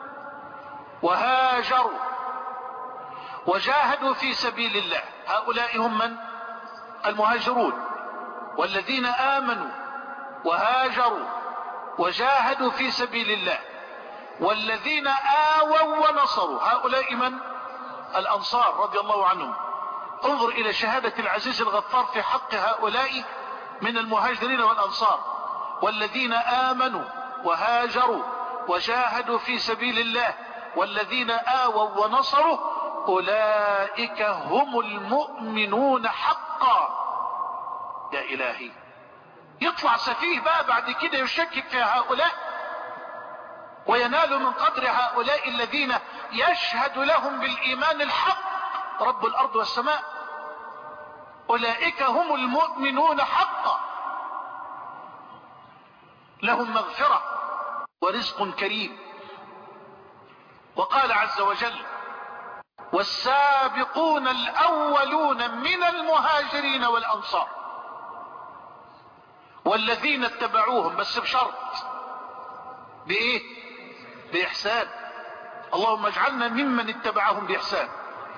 وهاجروا وجاهدوا في سبيل الله، هؤلاء هم من؟ المهاجرون. والذين آمنوا وهاجروا وجاهدوا في سبيل الله. والذين آووا ونصروا، هؤلاء من؟ الأنصار رضي الله عنهم. انظر إلى شهادة العزيز الغفار في حق هؤلاء من المهاجرين والأنصار: والذين آمنوا وهاجروا وجاهدوا في سبيل الله والذين آووا ونصروا أولئك هم المؤمنون حقا. يا إلهي، يطلع سفيه بقى بعد كده يشكك في هؤلاء وينال من قدر هؤلاء الذين يشهد لهم بالإيمان الحق رب الأرض والسماء. أولئك هم المؤمنون حقا، لهم مغفرة ورزق كريم. وقال عز وجل: والسابقون الأولون من المهاجرين والأنصار والذين اتبعوهم، بس بشرط، بإيه؟ بإحسان. اللهم اجعلنا ممن اتبعهم بإحسان.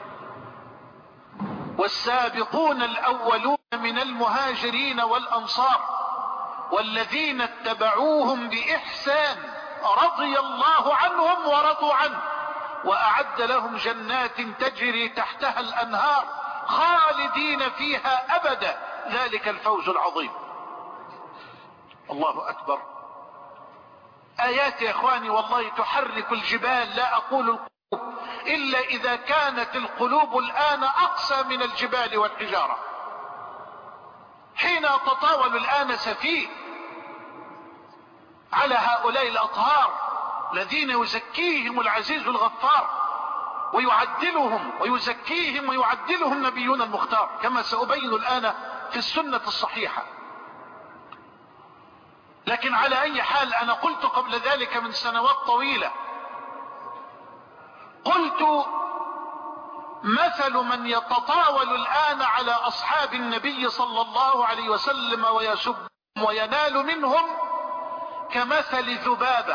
والسابقون الأولون من المهاجرين والأنصار والذين اتبعوهم بإحسان رضي الله عنهم ورضوا عنه وأعد لهم جنات تجري تحتها الأنهار خالدين فيها أبدا ذلك الفوز العظيم. الله أكبر. آيات يا إخواني والله تحرك الجبال، لا أقول القلوب، إلا إذا كانت القلوب الآن أقسى من الجبال والحجارة. حين تطاول الآن سفيه على هؤلاء الأطهار الذين يزكيهم العزيز الغفار ويعدلهم ويزكيهم ويعدلهم نبينا المختار، كما سأبين الآن في السنة الصحيحة. لكن على أي حال، أنا قلت قبل ذلك من سنوات طويلة، قلت: مثل من يتطاول الآن على أصحاب النبي صلى الله عليه وسلم ويسبهم وينال منهم كمثل ذبابة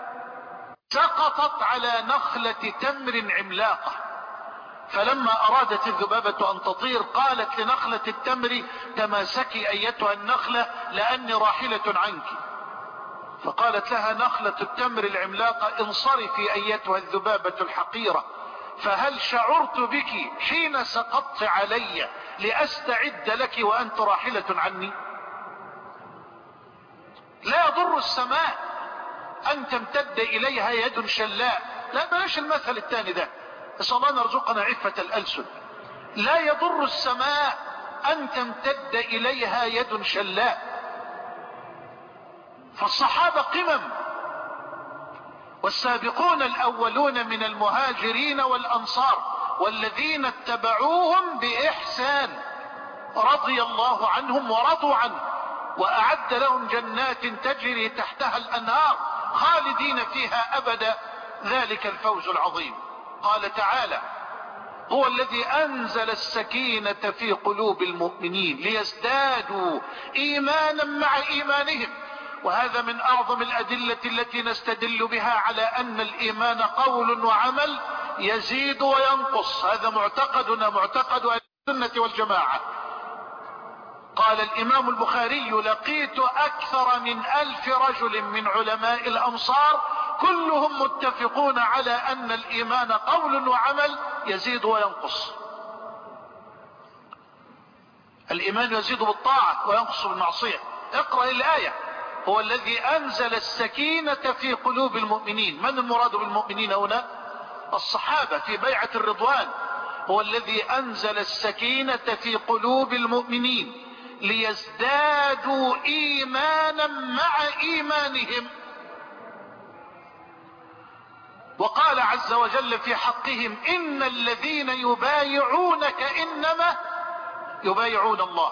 سقطت على نخلة تمر عملاقة، فلما أرادت الذبابة أن تطير قالت لنخلة التمر: تماسكي أيتها النخلة لأني راحلة عنك. فقالت لها نخلة التمر العملاقة: انصرفي أيتها الذبابة الحقيرة، فهل شعرت بك حين سقطت علي لأستعد لك وأنت راحلة عني؟ لا يضر السماء أن تمتد إليها يد شلاء. لا بلاش المثل الثاني ده، نسأل الله نرزقنا عفة الألسن. لا يضر السماء أن تمتد إليها يد شلاء. فالصحابة قمم، والسابقون الأولون من المهاجرين والأنصار والذين اتبعوهم بإحسان رضي الله عنهم ورضوا عنه وأعد لهم جنات تجري تحتها الأنهار خالدين فيها أبدا ذلك الفوز العظيم. قال تعالى: هو الذي أنزل السكينة في قلوب المؤمنين ليزدادوا إيمانا مع إيمانهم. وهذا من أعظم الأدلة التي نستدل بها على أن الإيمان قول وعمل يزيد وينقص. هذا معتقدنا، معتقد أهل السنة والجماعة. قال الإمام البخاري: لقيت أكثر من 1000 رجل من علماء الأمصار كلهم متفقون على أن الإيمان قول وعمل يزيد وينقص. الإيمان يزيد بالطاعة وينقص بالمعصية. اقرأ الآية: هو الذي أنزل السكينة في قلوب المؤمنين. من المراد بالمؤمنين هنا؟ الصحابة في بيعة الرضوان. هو الذي أنزل السكينة في قلوب المؤمنين ليزدادوا إيمانا مع إيمانهم. وقال عز وجل في حقهم إن الذين يبايعونك إنما يبايعون الله.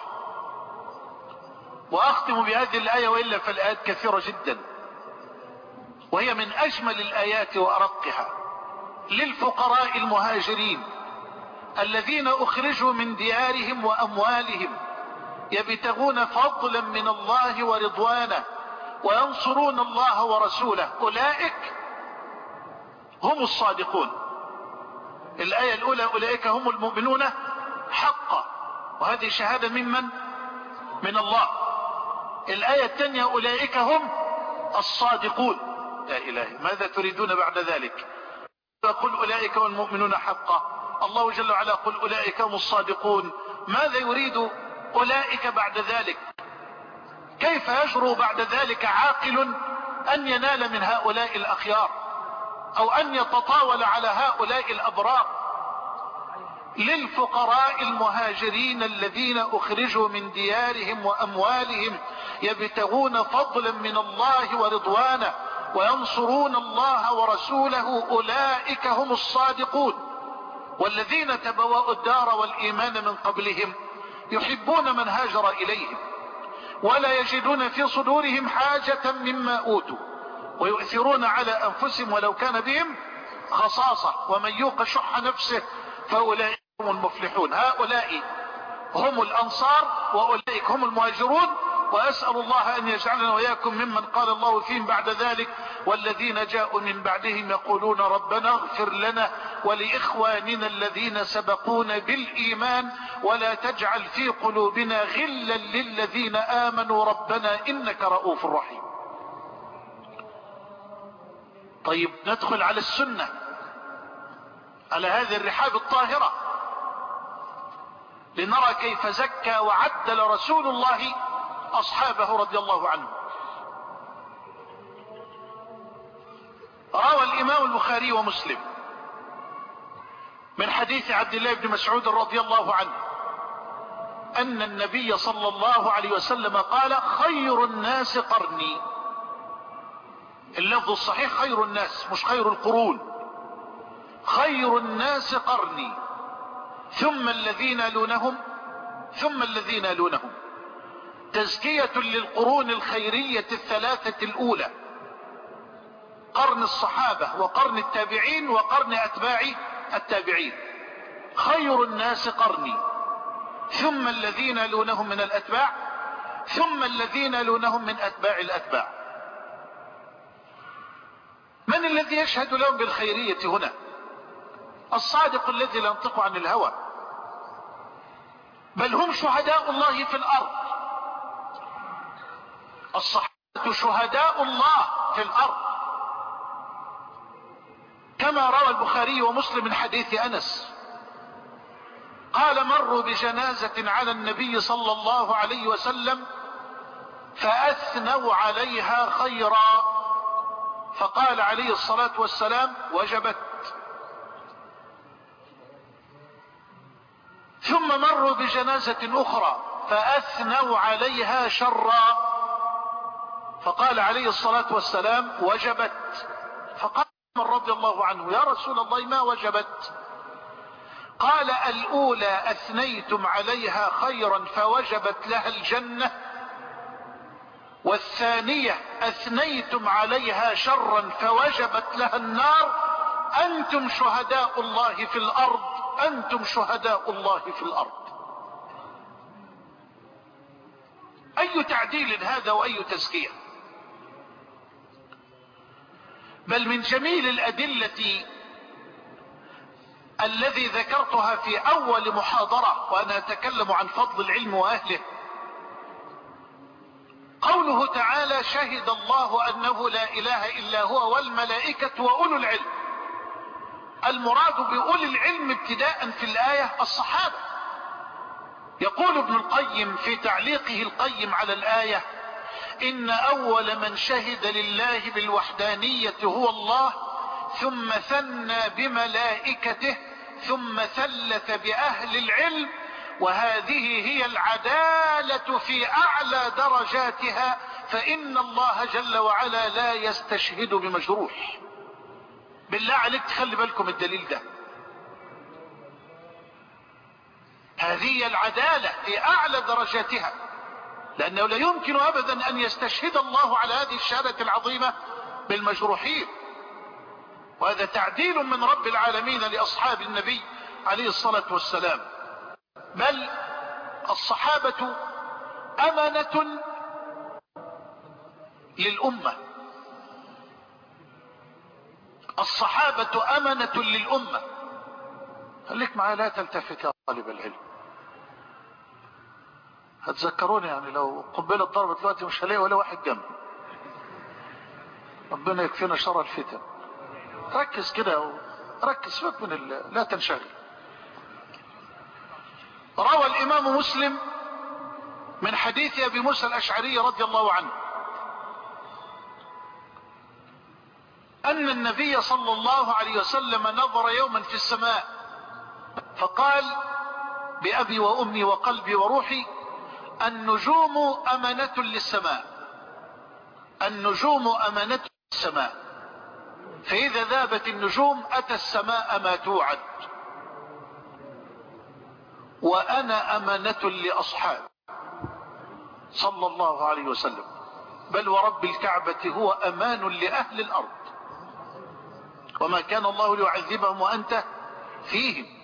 وأختم بهذه الآية وإلا فالآيات كثيرة جدا، وهي من أجمل الآيات وأرقها. للفقراء المهاجرين الذين أخرجوا من ديارهم وأموالهم يبتغون فضلا من الله ورضوانه وينصرون الله ورسوله أولئك هم الصادقون. الآية الأولى أولئك هم المؤمنون حقا، وهذه شهادة ممن؟ من الله. الآية الثانية أولئك هم الصادقون. يا إلهي ماذا تريدون بعد ذلك؟ قل أولئك هم المؤمنون حقا، الله جل وعلا قل أولئك هم الصادقون. ماذا يريد أولئك بعد ذلك؟ كيف يجرؤ بعد ذلك عاقل أن ينال من هؤلاء الأخيار أو أن يتطاول على هؤلاء الأبرار؟ للفقراء المهاجرين الذين أخرجوا من ديارهم وأموالهم يبتغون فضلا من الله ورضوانه وينصرون الله ورسوله أولئك هم الصادقون. والذين تبوأوا الدار والإيمان من قبلهم يحبون من هاجر إليهم ولا يجدون في صدورهم حاجة مما أوتوا ويؤثرون على أنفسهم ولو كان بهم خصاصة ومن يوق شح نفسه فأولئك هم المفلحون. هؤلاء هم الأنصار وأولئك هم المهاجرون، وأسأل الله أن يجعلنا وإياكم ممن قال الله فيهم بعد ذلك والذين جاءوا من بعدهم يقولون ربنا اغفر لنا ولإخواننا الذين سبقونا بالإيمان ولا تجعل في قلوبنا غلا للذين آمنوا ربنا إنك رؤوف رحيم. طيب ندخل على السنة، على هذه الرحاب الطاهرة، لنرى كيف زكى وعدل رسول الله أصحابه رضي الله عنه. روى الإمام البخاري ومسلم من حديث عبد الله بن مسعود رضي الله عنه أن النبي صلى الله عليه وسلم قال خير الناس قرني. اللفظ الصحيح خير الناس مش خير القرون، خير الناس قرني ثم الذين يلونهم ثم الذين يلونهم. تزكية للقرون الخيرية الثلاثة الأولى، قرن الصحابة وقرن التابعين وقرن أتباع التابعين. خير الناس قرني ثم الذين يلونهم من الأتباع ثم الذين يلونهم من أتباع الأتباع. من الذي يشهد لهم بالخيرية هنا؟ الصادق الذي لا ينطق عن الهوى، بل هم شهداء الله في الأرض. الصحابة شهداء الله في الأرض، كما روى البخاري ومسلم من حديث أنس قال مروا بجنازة على النبي صلى الله عليه وسلم فأثنوا عليها خيرا فقال عليه الصلاة والسلام وجبت. ثم مروا بجنازة أخرى فأثنوا عليها شرا فقال عليه الصلاة والسلام وجبت. فقال عمر رضي الله عنه يا رسول الله ما وجبت؟ قال الأولى أثنيتم عليها خيرا فوجبت لها الجنة، والثانية أثنيتم عليها شرا فوجبت لها النار. أنتم شهداء الله في الأرض، أنتم شهداء الله في الأرض. أي تعديل هذا وأي تزكية! بل من جميل الأدلة الذي ذكرتها في أول محاضرة وأنا أتكلم عن فضل العلم وأهله قوله تعالى شهد الله أنه لا إله إلا هو والملائكة وأولو العلم. المراد بأولي العلم ابتداء في الآية الصحابة. يقول ابن القيم في تعليقه القيم على الآية إن أول من شهد لله بالوحدانية هو الله ثم ثنى بملائكته ثم ثلث بأهل العلم، وهذه هي العدالة في أعلى درجاتها، فإن الله جل وعلا لا يستشهد بمجروح. بالله عليك تخلي بالكم الدليل ده. هذه العدالة في اعلى درجاتها، لانه لا يمكن ابدا ان يستشهد الله على هذه الشهادة العظيمة بالمجروحين، وهذا تعديل من رب العالمين لاصحاب النبي عليه الصلاة والسلام. بل الصحابة امنة للأمة، الصحابة امنة للأمة. خليك معايا لا تلتفت يا طالب العلم. هتذكروني يعني لو قنبلة ضربت دلوقتي مش هلاقي ولا واحد جنبي. ربنا يكفينا شر الفتن. ركز كده ركز فيك من لا تنشغل. روى الامام مسلم من حديث ابي موسى الاشعري رضي الله عنه ان النبي صلى الله عليه وسلم نظر يوما في السماء فقال بأبي وأمي وقلبي وروحي النجوم أمانة للسماء، النجوم أمانة للسماء، فإذا ذابت النجوم أتى السماء ما توعد، وأنا أمانة لأصحابي صلى الله عليه وسلم، بل ورب الكعبة هو أمان لأهل الأرض، وما كان الله ليعذبهم وأنت فيهم.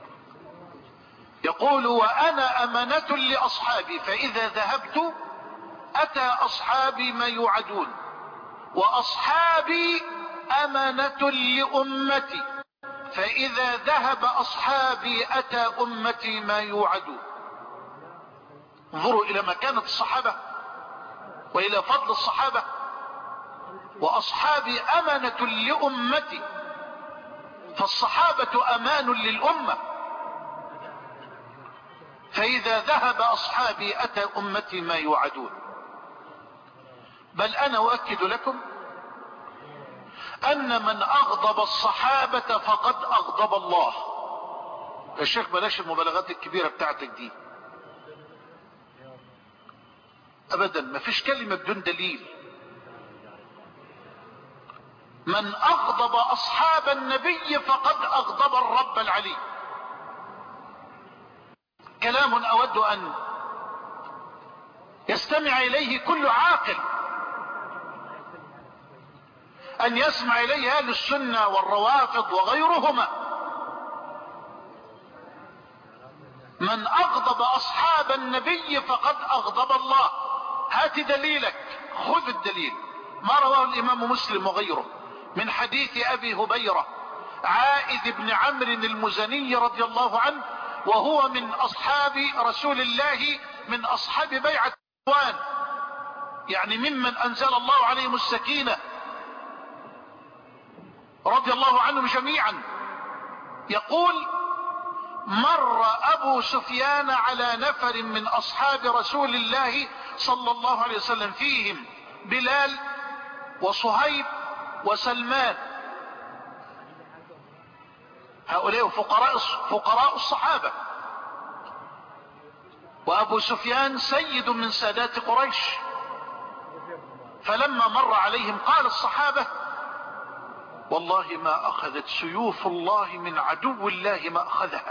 يقول وأنا أمانة لأصحابي فإذا ذهبت أتى أصحابي ما يوعدون، وأصحابي أمانة لأمتي فإذا ذهب أصحابي أتى أمتي ما يوعدون. انظروا إلى مكانة الصحابة وإلى فضل الصحابة. وأصحابي أمانة لأمتي، فالصحابة أمان للأمة، فإذا ذهب أصحابي أتى أمتي ما يوعدون. بل أنا أؤكد لكم أن من أغضب الصحابة فقد أغضب الله. يا شيخ بلاش المبالغات الكبيرة بتاعتك دي أبدا، ما فيش كلمة بدون دليل. من أغضب أصحاب النبي فقد أغضب الرب العلي. كلام أود أن يستمع إليه كل عاقل، أن يسمع إليه أهل السنة والروافض وغيرهما. من أغضب أصحاب النبي فقد أغضب الله. هات دليلك، خذ الدليل. ما رواه الإمام مسلم وغيره من حديث أبي هبيرة عائذ بن عمرو المزني رضي الله عنه، وهو من أصحاب رسول الله، من أصحاب بيعة الرضوان، يعني ممن أنزل الله عليهم السكينة رضي الله عنهم جميعا. يقول مر أبو سفيان على نفر من أصحاب رسول الله صلى الله عليه وسلم فيهم بلال وصهيب وسلمان، هؤلاء فقراء الصحابة، وأبو سفيان سيد من سادات قريش. فلما مر عليهم قال الصحابة والله ما أخذت سيوف الله من عدو الله ما أخذها.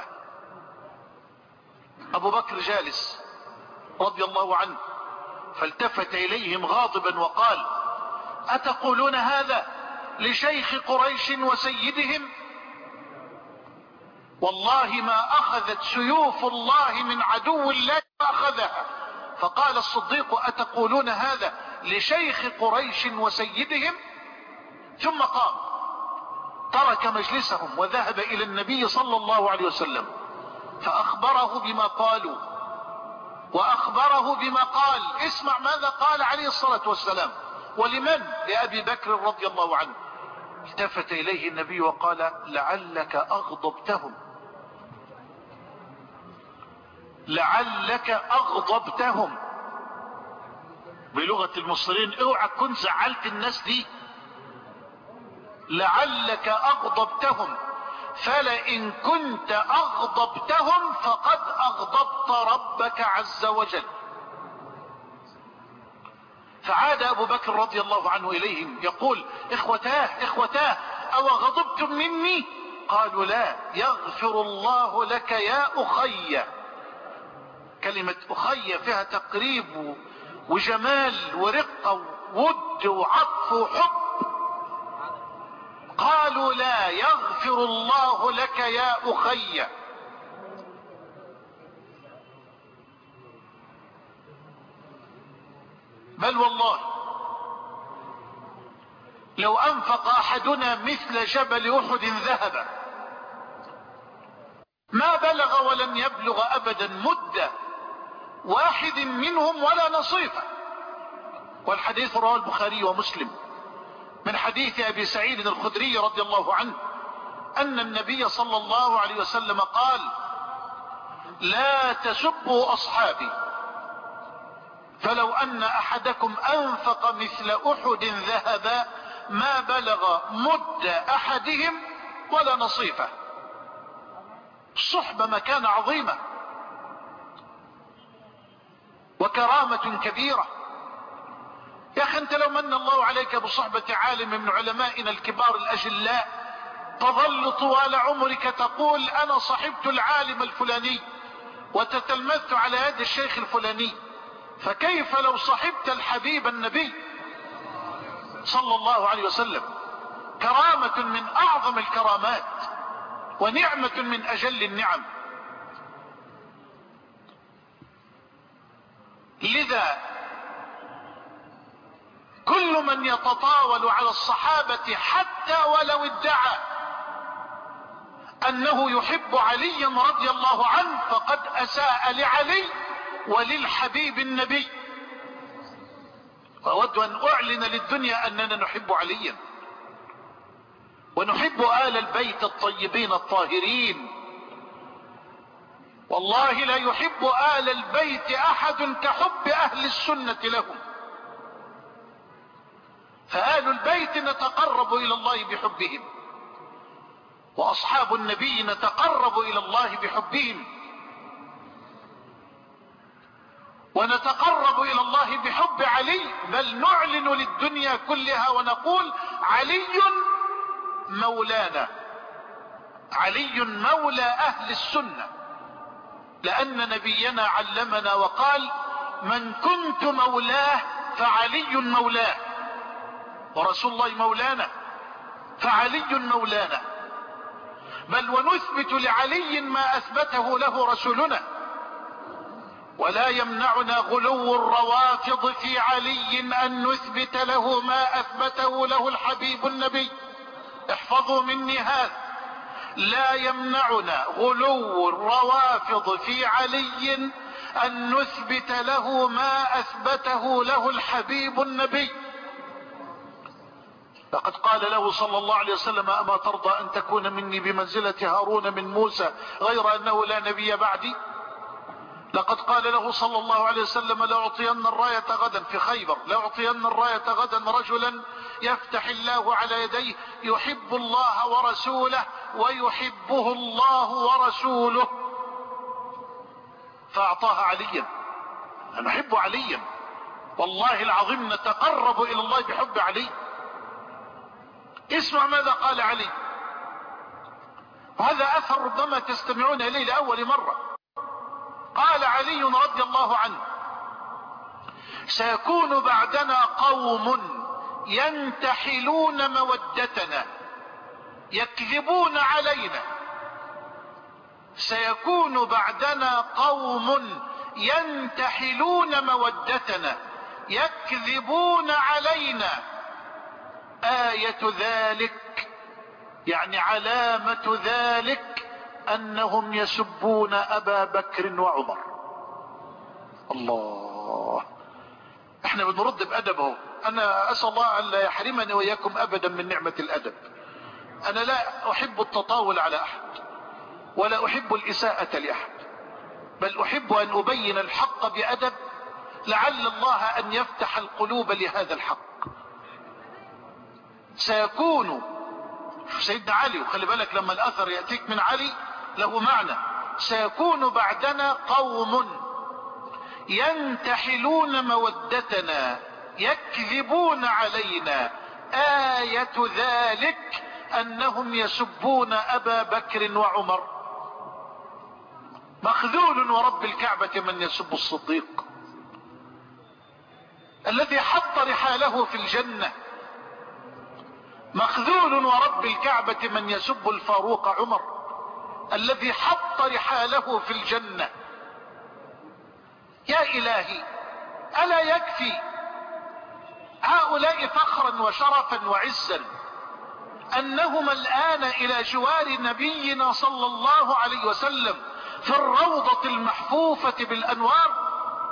أبو بكر جالس رضي الله عنه، فالتفت إليهم غاضبا وقال أتقولون هذا لشيخ قريش وسيدهم؟ والله ما أخذت سيوف الله من عدو الله ما أخذها. فقال الصديق أتقولون هذا لشيخ قريش وسيدهم؟ ثم قام ترك مجلسهم وذهب إلى النبي صلى الله عليه وسلم فأخبره بما قالوا، وأخبره بما قال. اسمع ماذا قال عليه الصلاة والسلام. ولمن؟ لأبي بكر رضي الله عنه. التفت إليه النبي وقال لعلك أغضبتهم، لعلك أغضبتهم. بلغة المصريين اوعى تكون زعلت الناس دي. لعلك أغضبتهم، فلئن كنت أغضبتهم فقد أغضبت ربك عز وجل. فعاد أبو بكر رضي الله عنه إليهم يقول اخوتاه أو غضبتم مني؟ قالوا لا. يغفر الله لك يا أخي. كلمة أخي فيها تقريب وجمال ورقة وود وعطف وحب. قالوا لا، يغفر الله لك يا أخي. بل والله لو أنفق أحدنا مثل جبل أحد ذهبا ما بلغ ولن يبلغ أبدا مد واحد منهم ولا نصيفه. والحديث رواه البخاري ومسلم من حديث أبي سعيد الخدري رضي الله عنه أن النبي صلى الله عليه وسلم قال: لا تسبوا أصحابي، فلو أن أحدكم أنفق مثل أحد ذهبا ما بلغ مد أحدهم ولا نصيفه. الصحبة مكانة عظيمة وكرامة كبيرة. يا أخي أنت لو من الله عليك بصحبة عالم من علمائنا الكبار الأجلاء تظل طوال عمرك تقول أنا صحبت العالم الفلاني وتتلمذت على يد الشيخ الفلاني، فكيف لو صحبت الحبيب النبي صلى الله عليه وسلم؟ كرامة من أعظم الكرامات ونعمة من أجل النعم. لذا كل من يتطاول على الصحابة حتى ولو ادعى أنه يحب عليا رضي الله عنه فقد أساء لعلي وللحبيب النبي. وأود أن أعلن للدنيا أننا نحب عليا ونحب آل البيت الطيبين الطاهرين. والله لا يحب آل البيت أحد كحب أهل السنة لهم. فآل البيت نتقرب إلى الله بحبهم، وأصحاب النبي نتقرب إلى الله بحبهم، ونتقرب إلى الله بحب علي، بل نعلن للدنيا كلها ونقول علي مولانا، علي مولى أهل السنة، لأن نبينا علمنا وقال: من كنت مولاه فعلي مولاه. ورسول الله مولانا فعلي مولانا. بل ونثبت لعلي ما أثبته له رسولنا، ولا يمنعنا غلو الروافض في علي أن نثبت له ما أثبته له الحبيب النبي. احفظوا مني هذا: لا يمنعنا غلو الروافض في علي أن نثبت له ما أثبته له الحبيب النبي. لقد قال له صلى الله عليه وسلم: أما ترضى أن تكون مني بمنزلة هارون من موسى غير أنه لا نبي بعدي؟ لقد قال له صلى الله عليه وسلم: لأعطين الراية غدا في خيبر، لأعطين الراية غدا رجلا يفتح الله على يديه يحب الله ورسوله ويحبه الله ورسوله، فأعطاها عليا. نحب عليا، والله العظيم نتقرب إلى الله بحب علي. اسمع ماذا قال علي، وهذا أثر ربما تستمعون إليه لأول مرة. قال علي رضي الله عنه: سيكون بعدنا قوم ينتحلون مودتنا يكذبون علينا. سيكون بعدنا قوم ينتحلون مودتنا يكذبون علينا. آية ذلك يعني علامة ذلك أنهم يسبون أبا بكر وعمر. الله، احنا بنرد بأدبه. أنا أسأل الله أن لا يحرمني وإياكم أبدا من نعمة الأدب. أنا لا أحب التطاول على أحد ولا أحب الإساءة لأحد، بل أحب أن أبين الحق بأدب لعل الله أن يفتح القلوب لهذا الحق. سيكون سيدنا علي، وخلي بالك لما الأثر يأتيك من علي له معنى. سيكون بعدنا قوم ينتحلون مودتنا يكذبون علينا. آية ذلك أنهم يسبون أبا بكر وعمر. مخذول ورب الكعبة من يسب الصديق الذي حط رحاله في الجنة. مخذول ورب الكعبة من يسب الفاروق عمر الذي حط رحاله في الجنة. يا إلهي، ألا يكفي هؤلاء فخرا وشرفا وعزا أنهم الآن إلى جوار نبينا صلى الله عليه وسلم في الروضة المحفوفة بالأنوار؟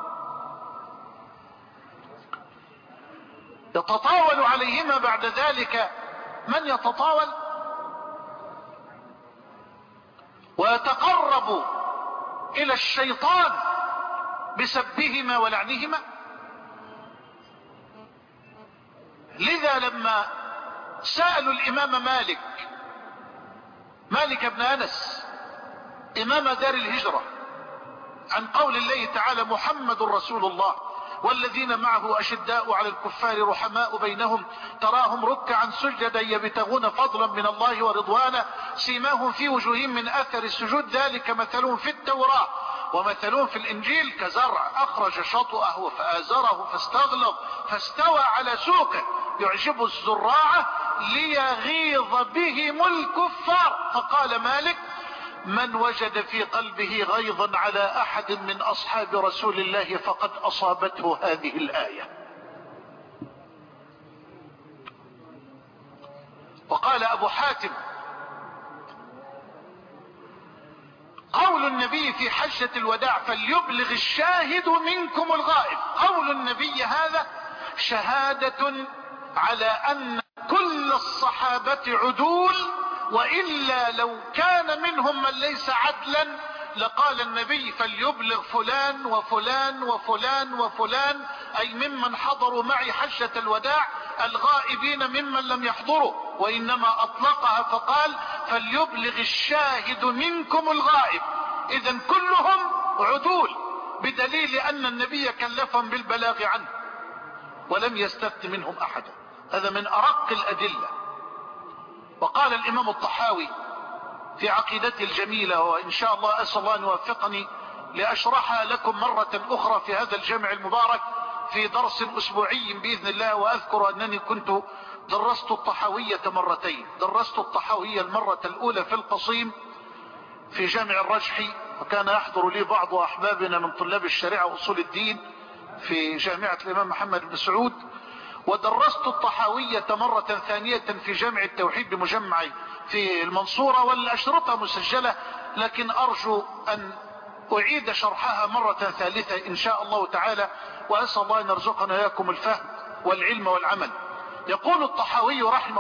يتطاول عليهما بعد ذلك من يتطاول ويتقرب إلى الشيطان بسبهما ولعنهما. لذا لما سألوا الإمام مالك بن أنس إمام دار الهجرة عن قول الله تعالى: محمد رسول الله والذين معه أشداء على الكفار رحماء بينهم تراهم ركعا سجدا يبتغون فضلا من الله ورضوانا سيماهم في وجوههم من أثر السجود ذلك مثلهم في التوراة ومثلهم في الإنجيل كزرع أخرج شطأه فآزره فاستغلظ فاستوى على سوقه يعجب الزراعة ليغيظ بهم الكفار. فقال مالك: من وجد في قلبه غيظا على أحد من أصحاب رسول الله فقد أصابته هذه الآية. وقال أبو حاتم: قول النبي في حجة الوداع: فليبلغ الشاهد منكم الغائب. قول النبي هذا شهادة على أن كل الصحابة عدول، وإلا لو كان منهم من ليس عدلا لقال النبي: فليبلغ فلان وفلان وفلان وفلان، أي ممن حضروا معي حجة الوداع الغائبين ممن لم يحضروا، وإنما أطلقها فقال: فليبلغ الشاهد منكم الغائب. إذن كلهم عدول، بدليل أن النبي كلفهم بالبلاغ عنه ولم يستثن منهم أحدا. هذا من أرق الأدلة. وقال الإمام الطحاوي في عقيدته الجميلة، وإن شاء الله أسأل الله أن يوفقني لأشرحها لكم مرة أخرى في هذا الجامع المبارك في درس أسبوعي بإذن الله. وأذكر أنني كنت درست الطحاوية مرتين. درست الطحاوية المرة الأولى في القصيم في جامع الرجحي، وكان يحضر لي بعض أحبابنا من طلاب الشريعة وأصول الدين في جامعة الإمام محمد بن سعود. ودرست الطحاوية مرة ثانية في جامع التوحيد بمجمعي في المنصورة، والأشرطة مسجلة، لكن أرجو أن أعيد شرحها مرة ثالثة إن شاء الله تعالى، وأسأل الله أن يرزقنا إياكم الفهم والعلم والعمل. يقول الطحاوي رحمه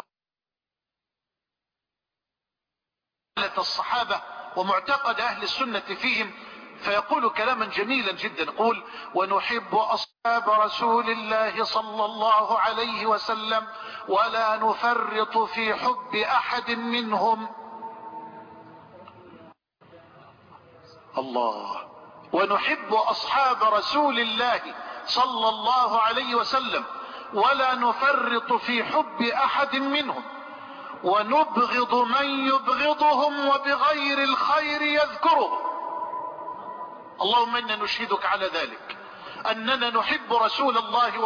الله الصحابة ومعتقد أهل السنة فيهم، فيقول كلاما جميلا جدا. يقول: ونحب أصحاب رسول الله صلى الله عليه وسلم ولا نفرط في حب أحد منهم. الله. ونحب أصحاب رسول الله صلى الله عليه وسلم ولا نفرط في حب أحد منهم ونبغض من يبغضهم وبغير الخير يذكرهم. اللهم إنا نشهدك على ذلك أننا نحب رسول الله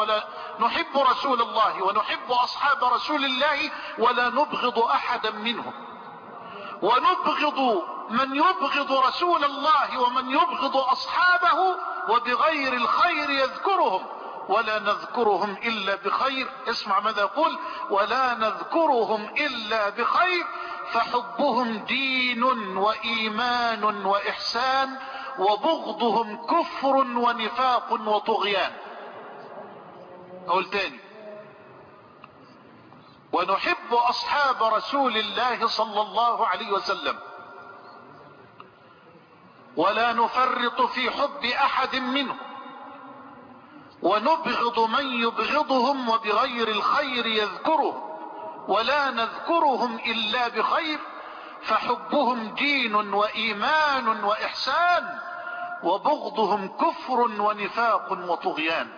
ونحب أصحاب رسول الله ولا نبغض أحدا منهم، ونبغض من يبغض رسول الله ومن يبغض أصحابه وبغير الخير يذكرهم ولا نذكرهم إلا بخير. اسمع ماذا يقول: ولا نذكرهم إلا بخير فحبهم دين وإيمان وإحسان وبغضهم كفر ونفاق وطغيان. أقول تاني: ونحب أصحاب رسول الله صلى الله عليه وسلم ولا نفرط في حب أحد منهم ونبغض من يبغضهم وبغير الخير يذكرهم ولا نذكرهم إلا بخير فحبهم دين وإيمان وإحسان وبغضهم كفر ونفاق وطغيان.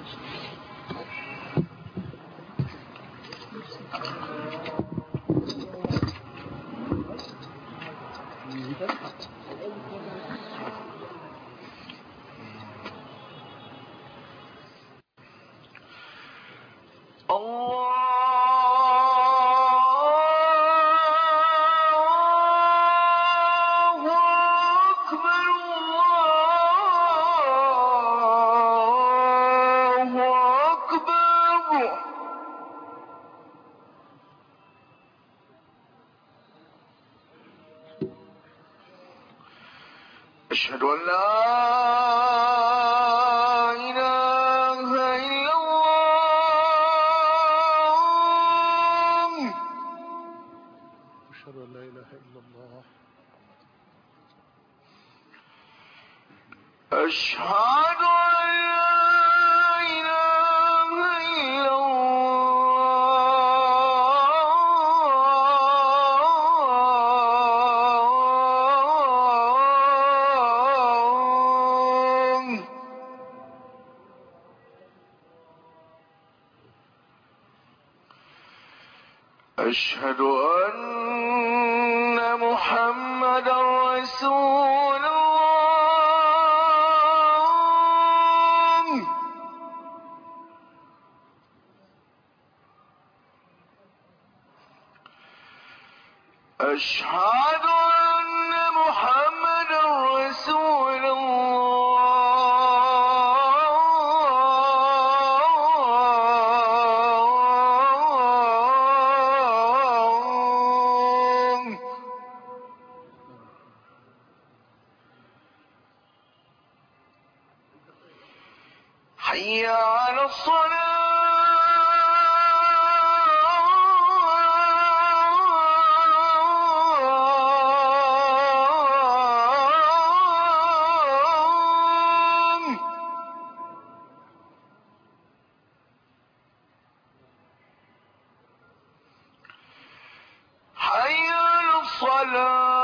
أشهد أن لا إله إلا الله. أشهد أن لا إله إلا الله. أشهد أن لا إله إلا الله. أشهد أن محمدا رسول الله. أشهد أن محمدا رسول الله. حي على الصلاة. حي على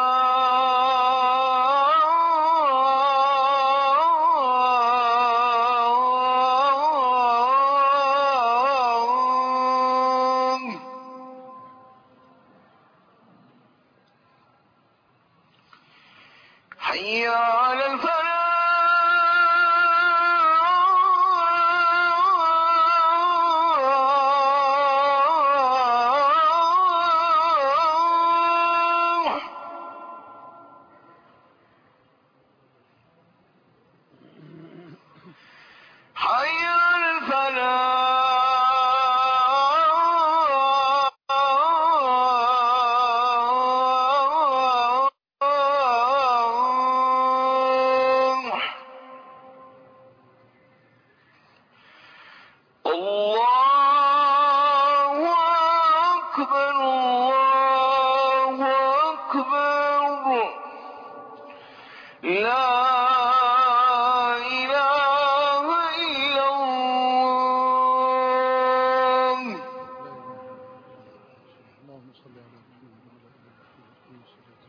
الصلاة. حي على الفلاح. حي على الفلاح. الله أكبر، الله أكبر، لا إله إلا الله. اللهم صل على محمد وعلى آل محمد.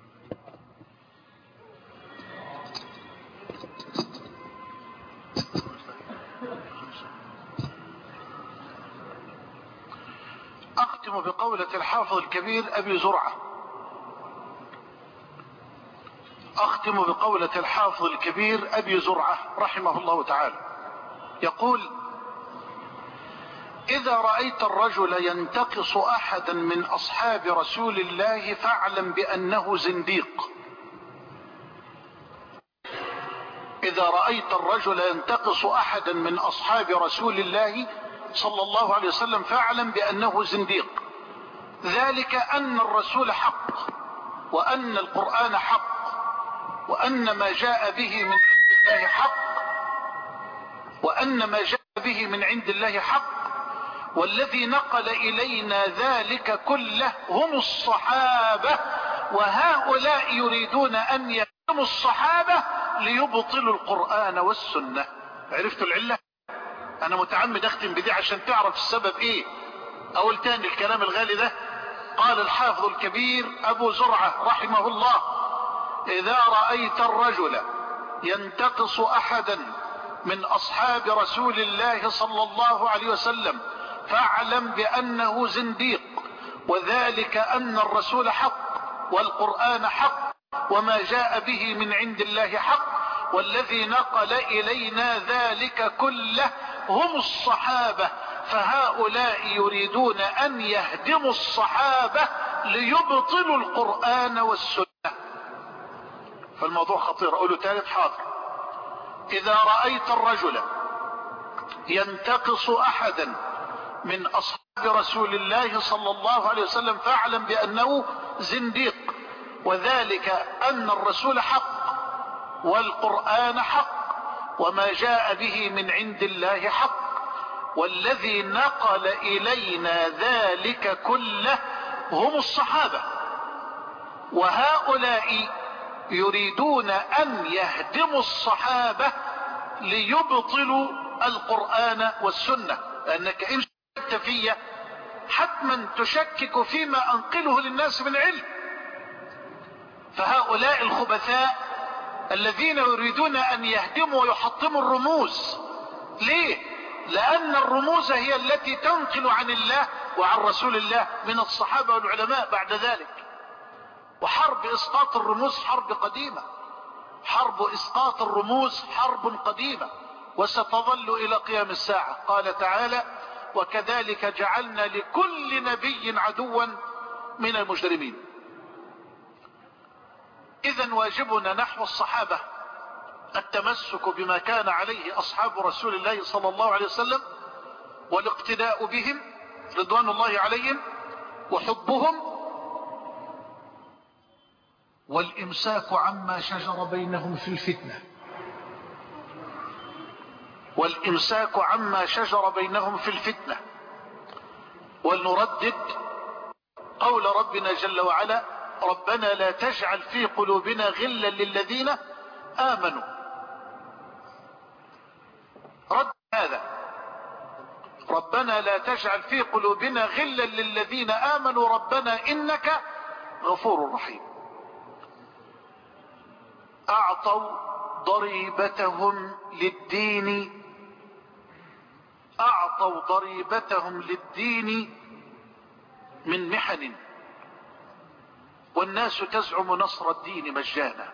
أختم بقولة الحافظ الكبير أبي زرعة. أختم بقولة الحافظ الكبير أبي زرعة رحمه الله تعالى، يقول: إذا رأيت الرجل ينتقص أحدا من أصحاب رسول الله فاعلم بأنه زنديق. إذا رأيت الرجل ينتقص أحدا من أصحاب رسول الله صلى الله عليه وسلم فاعلم بأنه زنديق. ذلك أن الرسول حق، وأن القرآن حق، وأن ما جاء به من عند الله حق، وأن ما جاء به من عند الله حق، والذي نقل إلينا ذلك كله هم الصحابة، وهؤلاء يريدون أن يهزموا الصحابة ليبطلوا القرآن والسنة. عرفتوا العلة؟ أنا متعمد أختم بدي عشان تعرف السبب إيه. أول تاني الكلام الغالي ده. قال الحافظ الكبير أبو زرعة رحمه الله: إذا رأيت الرجل ينتقص أحدا من أصحاب رسول الله صلى الله عليه وسلم فاعلم بأنه زنديق، وذلك أن الرسول حق والقرآن حق وما جاء به من عند الله حق، والذي نقل إلينا ذلك كله هم الصحابة، فهؤلاء يريدون أن يهدموا الصحابة ليبطلوا القرآن والسنة. فالموضوع خطير. أقوله ثالث حاضر. إذا رأيت الرجل ينتقص أحدا من أصحاب رسول الله صلى الله عليه وسلم فاعلم بأنه زنديق، وذلك أن الرسول حق والقرآن حق وما جاء به من عند الله حق، والذي نقل إلينا ذلك كله هم الصحابة، وهؤلاء يريدون أن يهدموا الصحابة ليبطلوا القرآن والسنة، لأنك إن شككت فيه حتما تشكك فيما أنقله للناس من علم. فهؤلاء الخبثاء الذين يريدون أن يهدموا ويحطموا الرموز. ليه؟ لأن الرموز هي التي تنقل عن الله وعن رسول الله من الصحابة والعلماء بعد ذلك. وحرب إسقاط الرموز حرب قديمة، حرب إسقاط الرموز حرب قديمة وستظل إلى قيام الساعة. قال تعالى: وكذلك جعلنا لكل نبي عدوا من المجرمين. إذن واجبنا نحو الصحابة التمسك بما كان عليه أصحاب رسول الله صلى الله عليه وسلم، والاقتداء بهم رضوان الله عليهم، وحبهم، والإمساك عما شجر بينهم في الفتنة، والإمساك عما شجر بينهم في الفتنة. ولنردد قول ربنا جل وعلا: ربنا لا تجعل في قلوبنا غلا للذين آمنوا. رد هذا: ربنا لا تجعل في قلوبنا غلا للذين آمنوا ربنا إنك غفور رحيم. أعطوا ضريبتهم للدين، أعطوا ضريبتهم للدين من محن، والناس تزعم نصر الدين مجانا.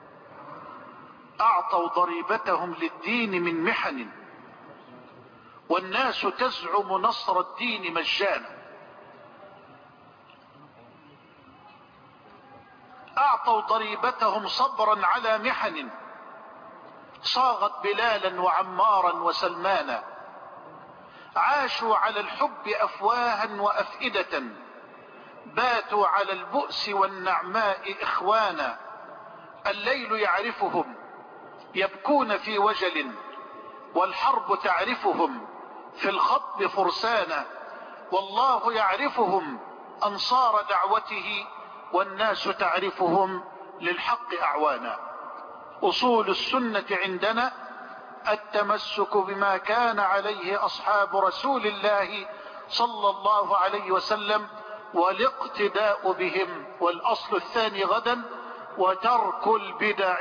أعطوا ضريبتهم للدين من محن، والناس تزعم نصر الدين مجانا. أعطوا ضريبتهم صبرا على محن صاغت بلالا وعمارا وسلمانا. عاشوا على الحب أفواها وأفئدة، باتوا على البؤس والنعماء إخوانا. الليل يعرفهم يبكون في وجل، والحرب تعرفهم في الخطب فرسانا. والله يعرفهم أنصار دعوته، والناس تعرفهم للحق أعوانا. أصول السنة عندنا التمسك بما كان عليه أصحاب رسول الله صلى الله عليه وسلم والاقتداء بهم. والأصل الثاني غدا: وترك البدع،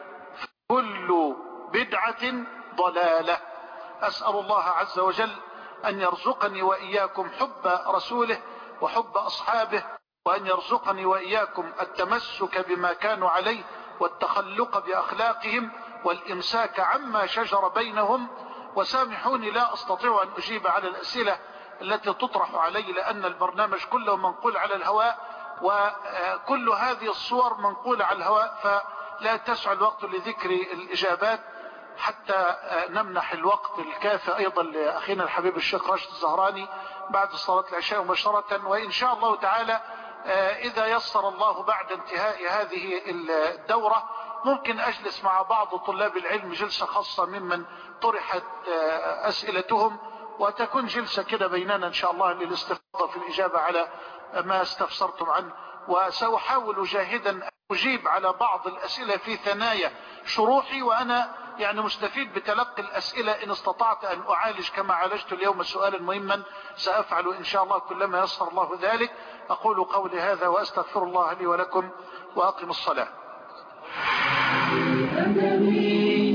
كل بدعة ضلالة. أسأل الله عز وجل أن يرزقني وإياكم حب رسوله وحب أصحابه، وأن يرزقني وإياكم التمسك بما كانوا عليه والتخلق بأخلاقهم والإمساك عما شجر بينهم. وسامحوني لا أستطيع أن أجيب على الأسئلة التي تطرح علي، لأن البرنامج كله منقول على الهواء، وكل هذه الصور منقولة على الهواء، فلا تسع الوقت لذكر الإجابات حتى نمنح الوقت الكافي أيضا لأخينا الحبيب الشيخ راشد الزهراني بعد صلاة العشاء مباشرة. وإن شاء الله تعالى إذا يسر الله بعد انتهاء هذه الدورة ممكن أجلس مع بعض طلاب العلم جلسة خاصة ممن طرحت أسئلتهم، وتكون جلسة كده بيننا إن شاء الله للاستفاضة في الإجابة على ما استفسرتم عنه. وسأحاول جاهدا أن أجيب على بعض الأسئلة في ثنايا شروحي، وأنا يعني مستفيد بتلقي الأسئلة. إن استطعت أن أعالج كما عالجت اليوم سؤالا مهما سأفعل إن شاء الله كلما يسر الله ذلك. أقول قولي هذا وأستغفر الله لي ولكم، وأقم الصلاة.